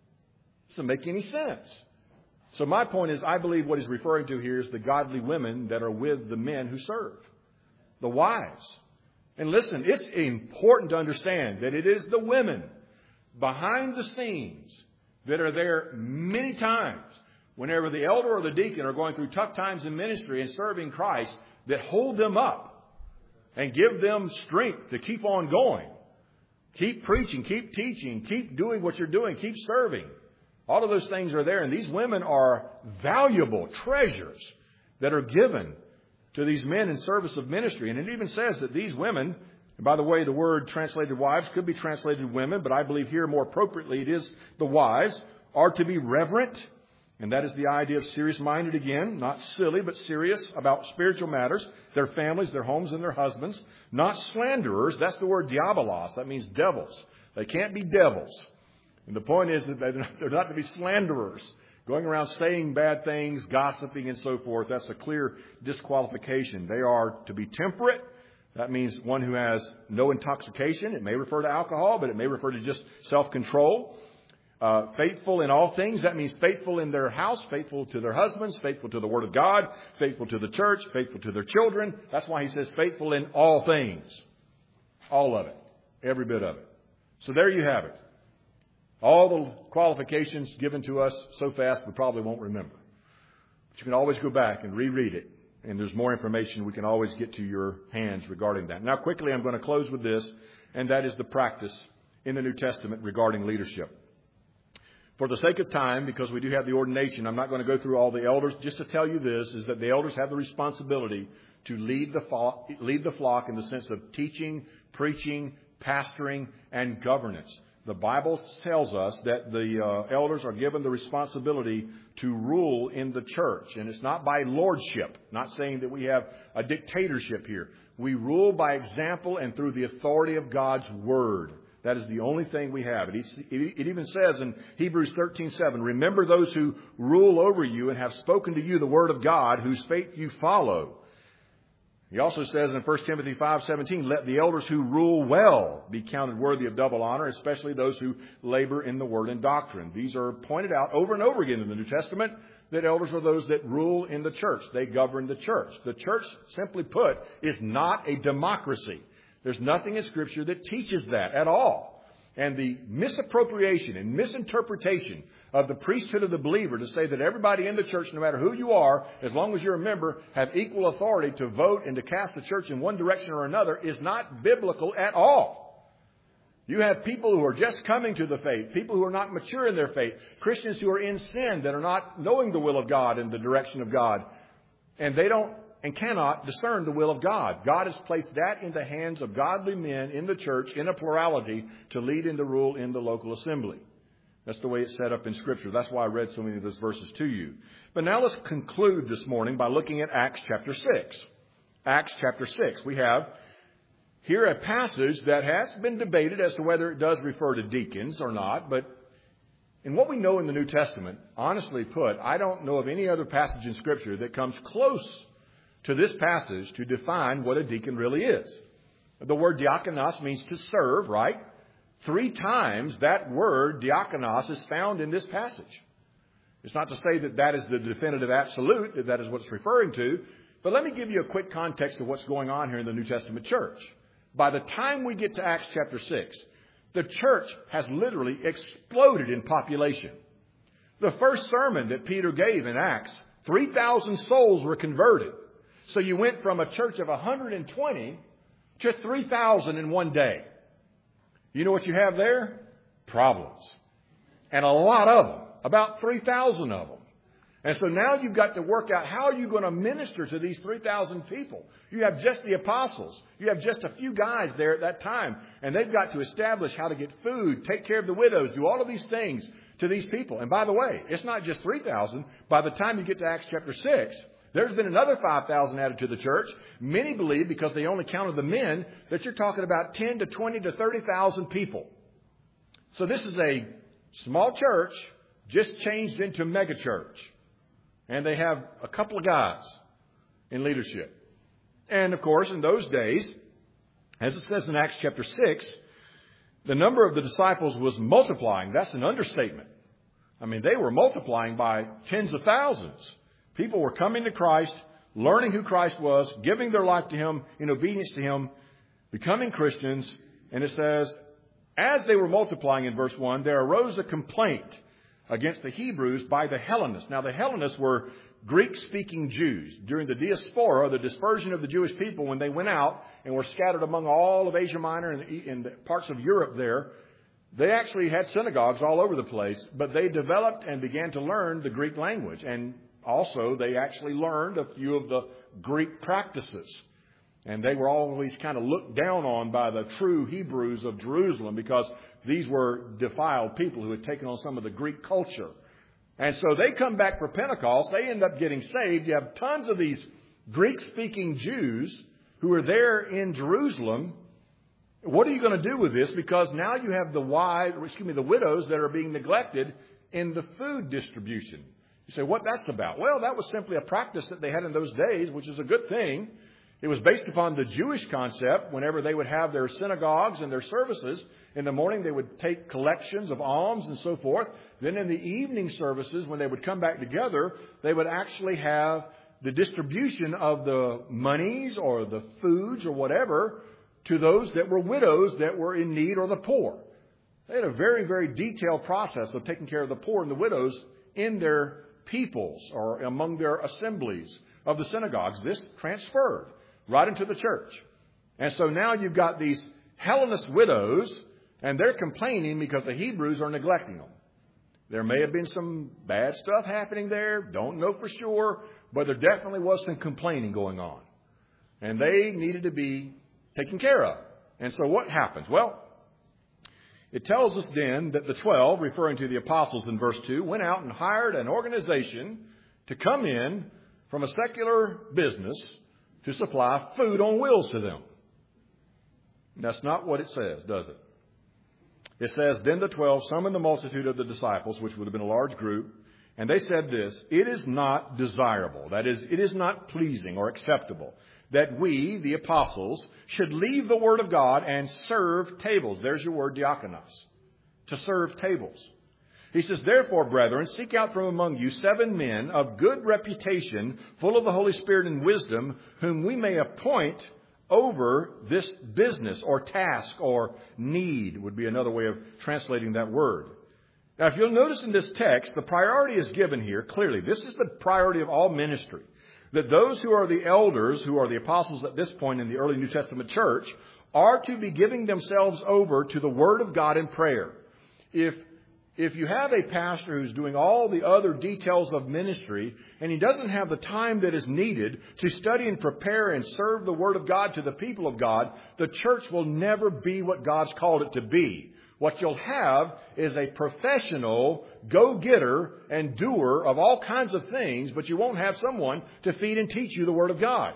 It doesn't make any sense. So my point is, I believe what he's referring to here is the godly women that are with the men who serve. The wives. And listen, it's important to understand that it is the women behind the scenes that are there many times whenever the elder or the deacon are going through tough times in ministry and serving Christ, that hold them up and give them strength to keep on going. Keep preaching, keep teaching, keep doing what you're doing, keep serving. All of those things are there. And these women are valuable treasures that are given to these men in service of ministry. And it even says that these women, and by the way, the word translated wives could be translated women, but I believe here more appropriately it is the wives, are to be reverent. And that is the idea of serious-minded again, not silly, but serious about spiritual matters, their families, their homes, and their husbands. Not slanderers. That's the word diabolos. That means devils. They can't be devils. And the point is that they're not to be slanderers, going around saying bad things, gossiping, and so forth. That's a clear disqualification. They are to be temperate. That means one who has no intoxication. It may refer to alcohol, but it may refer to just self-control. Faithful in all things. That means faithful in their house, faithful to their husbands, faithful to the Word of God, faithful to the church, faithful to their children. That's why he says faithful in all things. All of it. Every bit of it. So there you have it. All the qualifications given to us so fast we probably won't remember. But you can always go back and reread it. And there's more information we can always get to your hands regarding that. Now quickly I'm going to close with this, and that is the practice in the New Testament regarding leadership. For the sake of time, because we do have the ordination, I'm not going to go through all the elders. Just to tell you this, is that the elders have the responsibility to lead the flock in the sense of teaching, preaching, pastoring, and governance. The Bible tells us that the elders are given the responsibility to rule in the church. And it's not by lordship. Not saying that we have a dictatorship here. We rule by example and through the authority of God's Word. That is the only thing we have. It even says in Hebrews 13:7, remember those who rule over you and have spoken to you the Word of God, whose faith you follow. He also says in 1 Timothy 5:17, let the elders who rule well be counted worthy of double honor, especially those who labor in the word and doctrine. These are pointed out over and over again in the New Testament, that elders are those that rule in the church. They govern the church. The church, simply put, is not a democracy. There's nothing in Scripture that teaches that at all. And the misappropriation and misinterpretation of the priesthood of the believer to say that everybody in the church, no matter who you are, as long as you're a member, have equal authority to vote and to cast the church in one direction or another is not biblical at all. You have people who are just coming to the faith, people who are not mature in their faith, Christians who are in sin that are not knowing the will of God and the direction of God, and they don't and cannot discern the will of God. God has placed that in the hands of godly men in the church in a plurality to lead and to rule in the local assembly. That's the way it's set up in Scripture. That's why I read so many of those verses to you. But now let's conclude this morning by looking at Acts chapter 6. Acts chapter 6. We have here a passage that has been debated as to whether it does refer to deacons or not. But in what we know in the New Testament, honestly put, I don't know of any other passage in Scripture that comes close to this passage to define what a deacon really is. The word diakonos means to serve, right? 3 times that word diakonos is found in this passage. It's not to say that that is the definitive absolute, that is what it's referring to. But let me give you a quick context of what's going on here in the New Testament church. By the time we get to Acts chapter 6, the church has literally exploded in population. The first sermon that Peter gave in Acts, 3,000 souls were converted. So you went from a church of 120 to 3,000 in one day. You know what you have there? Problems. And a lot of them. About 3,000 of them. And so now you've got to work out how are you going to minister to these 3,000 people. You have just the apostles. You have just a few guys there at that time. And they've got to establish how to get food, take care of the widows, do all of these things to these people. And by the way, it's not just 3,000. By the time you get to Acts chapter 6, there's been another 5,000 added to the church. Many believe, because they only counted the men, that you're talking about 10 to 20 to 30,000 people. So this is a small church just changed into mega church. And they have a couple of guys in leadership. And of course, in those days, as it says in Acts chapter 6, the number of the disciples was multiplying. That's an understatement. I mean, they were multiplying by tens of thousands. People were coming to Christ, learning who Christ was, giving their life to Him in obedience to Him, becoming Christians. And it says, as they were multiplying in verse 1, there arose a complaint against the Hebrews by the Hellenists. Now, the Hellenists were Greek-speaking Jews. During the diaspora, the dispersion of the Jewish people, when they went out and were scattered among all of Asia Minor and parts of Europe there, they actually had synagogues all over the place, but they developed and began to learn the Greek language. And also, they actually learned a few of the Greek practices. And they were always kind of looked down on by the true Hebrews of Jerusalem because these were defiled people who had taken on some of the Greek culture. And so they come back for Pentecost. They end up getting saved. You have tons of these Greek-speaking Jews who are there in Jerusalem. What are you going to do with this? Because now you have the widows that are being neglected in the food distribution. You say, what that's about? Well, that was simply a practice that they had in those days, which is a good thing. It was based upon the Jewish concept. Whenever they would have their synagogues and their services, in the morning they would take collections of alms and so forth. Then in the evening services, when they would come back together, they would actually have the distribution of the monies or the foods or whatever to those that were widows that were in need or the poor. They had a very, very detailed process of taking care of the poor and the widows in their peoples or among their assemblies of the synagogues. This transferred right into the church. And so now you've got these Hellenist widows, and they're complaining because the Hebrews are neglecting them. There may have been some bad stuff happening there. Don't know for sure, but there definitely was some complaining going on. And they needed to be taken care of. And so what happens? Well, it tells us then that the 12, referring to the apostles in verse 2, went out and hired an organization to come in from a secular business to supply food on wheels to them. That's not what it says, does it? It says, then the 12 summoned the multitude of the disciples, which would have been a large group, and they said this, it is not desirable, that is, it is not pleasing or acceptable, that we, the apostles, should leave the word of God and serve tables. There's your word, diakonos, to serve tables. He says, therefore, brethren, seek out from among you 7 men of good reputation, full of the Holy Spirit and wisdom, whom we may appoint over this business or task or need would be another way of translating that word. Now, if you'll notice in this text, the priority is given here clearly. This is the priority of all ministry. That those who are the elders, who are the apostles at this point in the early New Testament church, are to be giving themselves over to the Word of God in prayer. If you have a pastor who's doing all the other details of ministry and he doesn't have the time that is needed to study and prepare and serve the Word of God to the people of God, the church will never be what God's called it to be. What you'll have is a professional go-getter and doer of all kinds of things, but you won't have someone to feed and teach you the Word of God.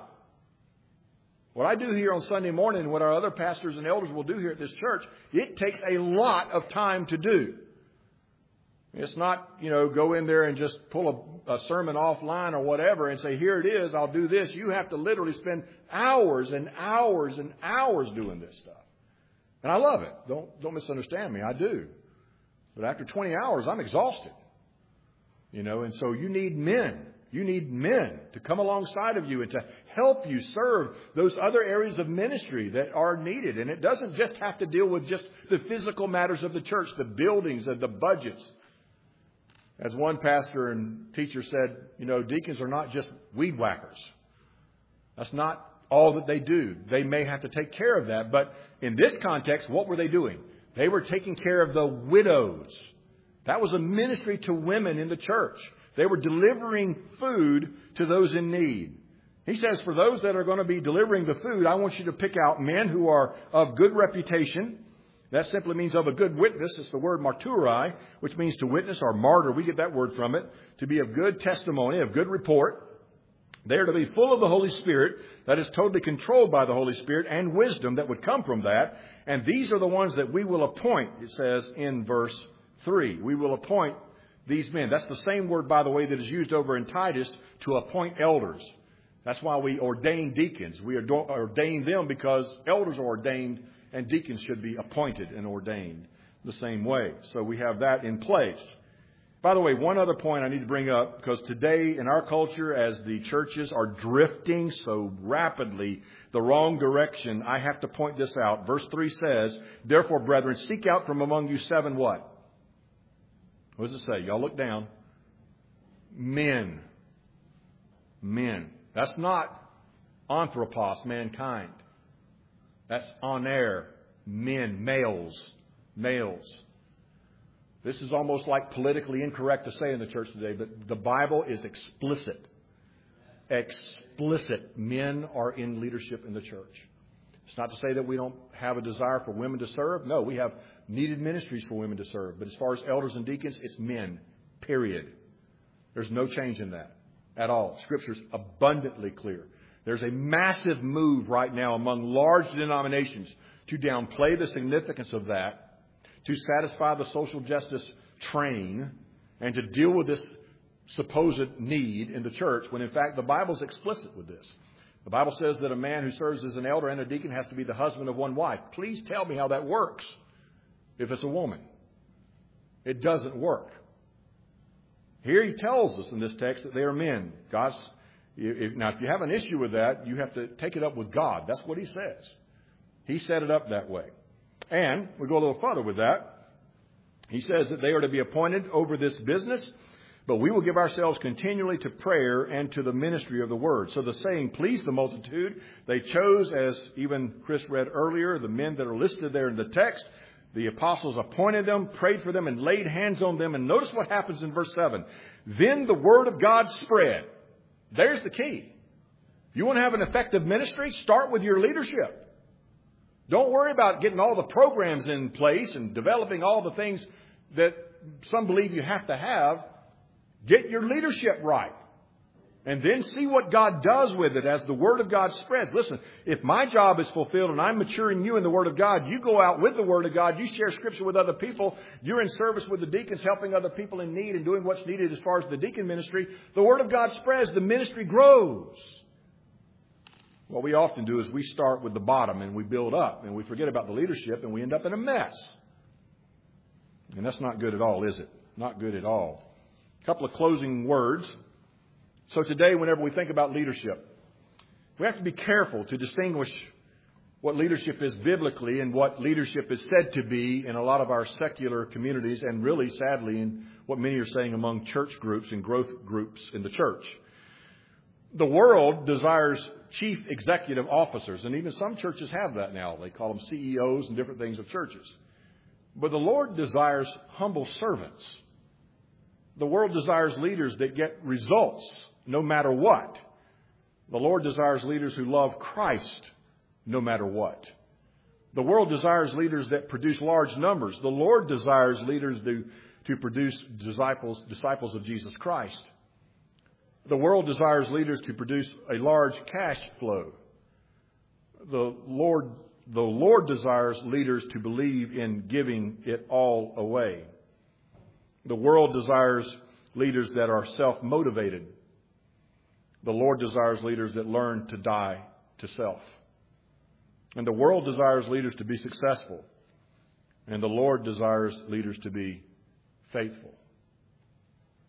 What I do here on Sunday morning and what our other pastors and elders will do here at this church, it takes a lot of time to do. It's not, go in there and just pull a sermon offline or whatever and say, here it is, I'll do this. You have to literally spend hours and hours and hours doing this stuff. And I love it. Don't misunderstand me. I do. But after 20 hours, I'm exhausted. And so you need men. You need men to come alongside of you and to help you serve those other areas of ministry that are needed. And it doesn't just have to deal with just the physical matters of the church, the buildings and the budgets. As one pastor and teacher said, deacons are not just weed whackers. That's not all that they do. They may have to take care of that. But in this context, what were they doing? They were taking care of the widows. That was a ministry to women in the church. They were delivering food to those in need. He says, for those that are going to be delivering the food, I want you to pick out men who are of good reputation. That simply means of a good witness. It's the word marturai, which means to witness or martyr. We get that word from it. To be of good testimony, of good report. They are to be full of the Holy Spirit, that is totally controlled by the Holy Spirit, and wisdom that would come from that. And these are the ones that we will appoint, it says in verse 3. We will appoint these men. That's the same word, by the way, that is used over in Titus to appoint elders. That's why we ordain deacons. We ordain them because elders are ordained and deacons should be appointed and ordained the same way. So we have that in place. By the way, one other point I need to bring up, because today in our culture, as the churches are drifting so rapidly the wrong direction, I have to point this out. Verse 3 says, therefore, brethren, seek out from among you 7 what? What does it say? Y'all look down. Men. Men. That's not anthropos, mankind. That's aner, men, males. Males. This is almost like politically incorrect to say in the church today, but the Bible is explicit. Explicit. Men are in leadership in the church. It's not to say that we don't have a desire for women to serve. No, we have needed ministries for women to serve. But as far as elders and deacons, it's men. Period. There's no change in that at all. Scripture's abundantly clear. There's a massive move right now among large denominations to downplay the significance of that, to satisfy the social justice train, and to deal with this supposed need in the church, when in fact the Bible's explicit with this. The Bible says that a man who serves as an elder and a deacon has to be the husband of one wife. Please tell me how that works if it's a woman. It doesn't work. Here he tells us in this text that they are men. Now, if you have an issue with that, you have to take it up with God. That's what he says. He set it up that way. And we go a little further with that. He says that they are to be appointed over this business, but we will give ourselves continually to prayer and to the ministry of the word. So the saying pleased the multitude. They chose, as even Chris read earlier, the men that are listed there in the text. The apostles appointed them, prayed for them, and laid hands on them. And notice what happens in verse 7. Then the word of God spread. There's the key. You want to have an effective ministry? Start with your leadership. Don't worry about getting all the programs in place and developing all the things that some believe you have to have. Get your leadership right. And then see what God does with it as the Word of God spreads. Listen, if my job is fulfilled and I'm maturing you in the Word of God, you go out with the Word of God, you share Scripture with other people, you're in service with the deacons, helping other people in need and doing what's needed as far as the deacon ministry, the Word of God spreads, the ministry grows. What we often do is we start with the bottom and we build up and we forget about the leadership and we end up in a mess. And that's not good at all, is it? Not good at all. A couple of closing words. So today, whenever we think about leadership, we have to be careful to distinguish what leadership is biblically and what leadership is said to be in a lot of our secular communities, and really, sadly, in what many are saying among church groups and growth groups in the church. The world desires chief executive officers, and even some churches have that now. They call them CEOs and different things of churches. But the Lord desires humble servants. The world desires leaders that get results no matter what. The Lord desires leaders who love Christ no matter what. The world desires leaders that produce large numbers. The Lord desires leaders to produce disciples of Jesus Christ. The world desires leaders to produce a large cash flow. The Lord desires leaders to believe in giving it all away. The world desires leaders that are self-motivated. The Lord desires leaders that learn to die to self. And the world desires leaders to be successful. And the Lord desires leaders to be faithful.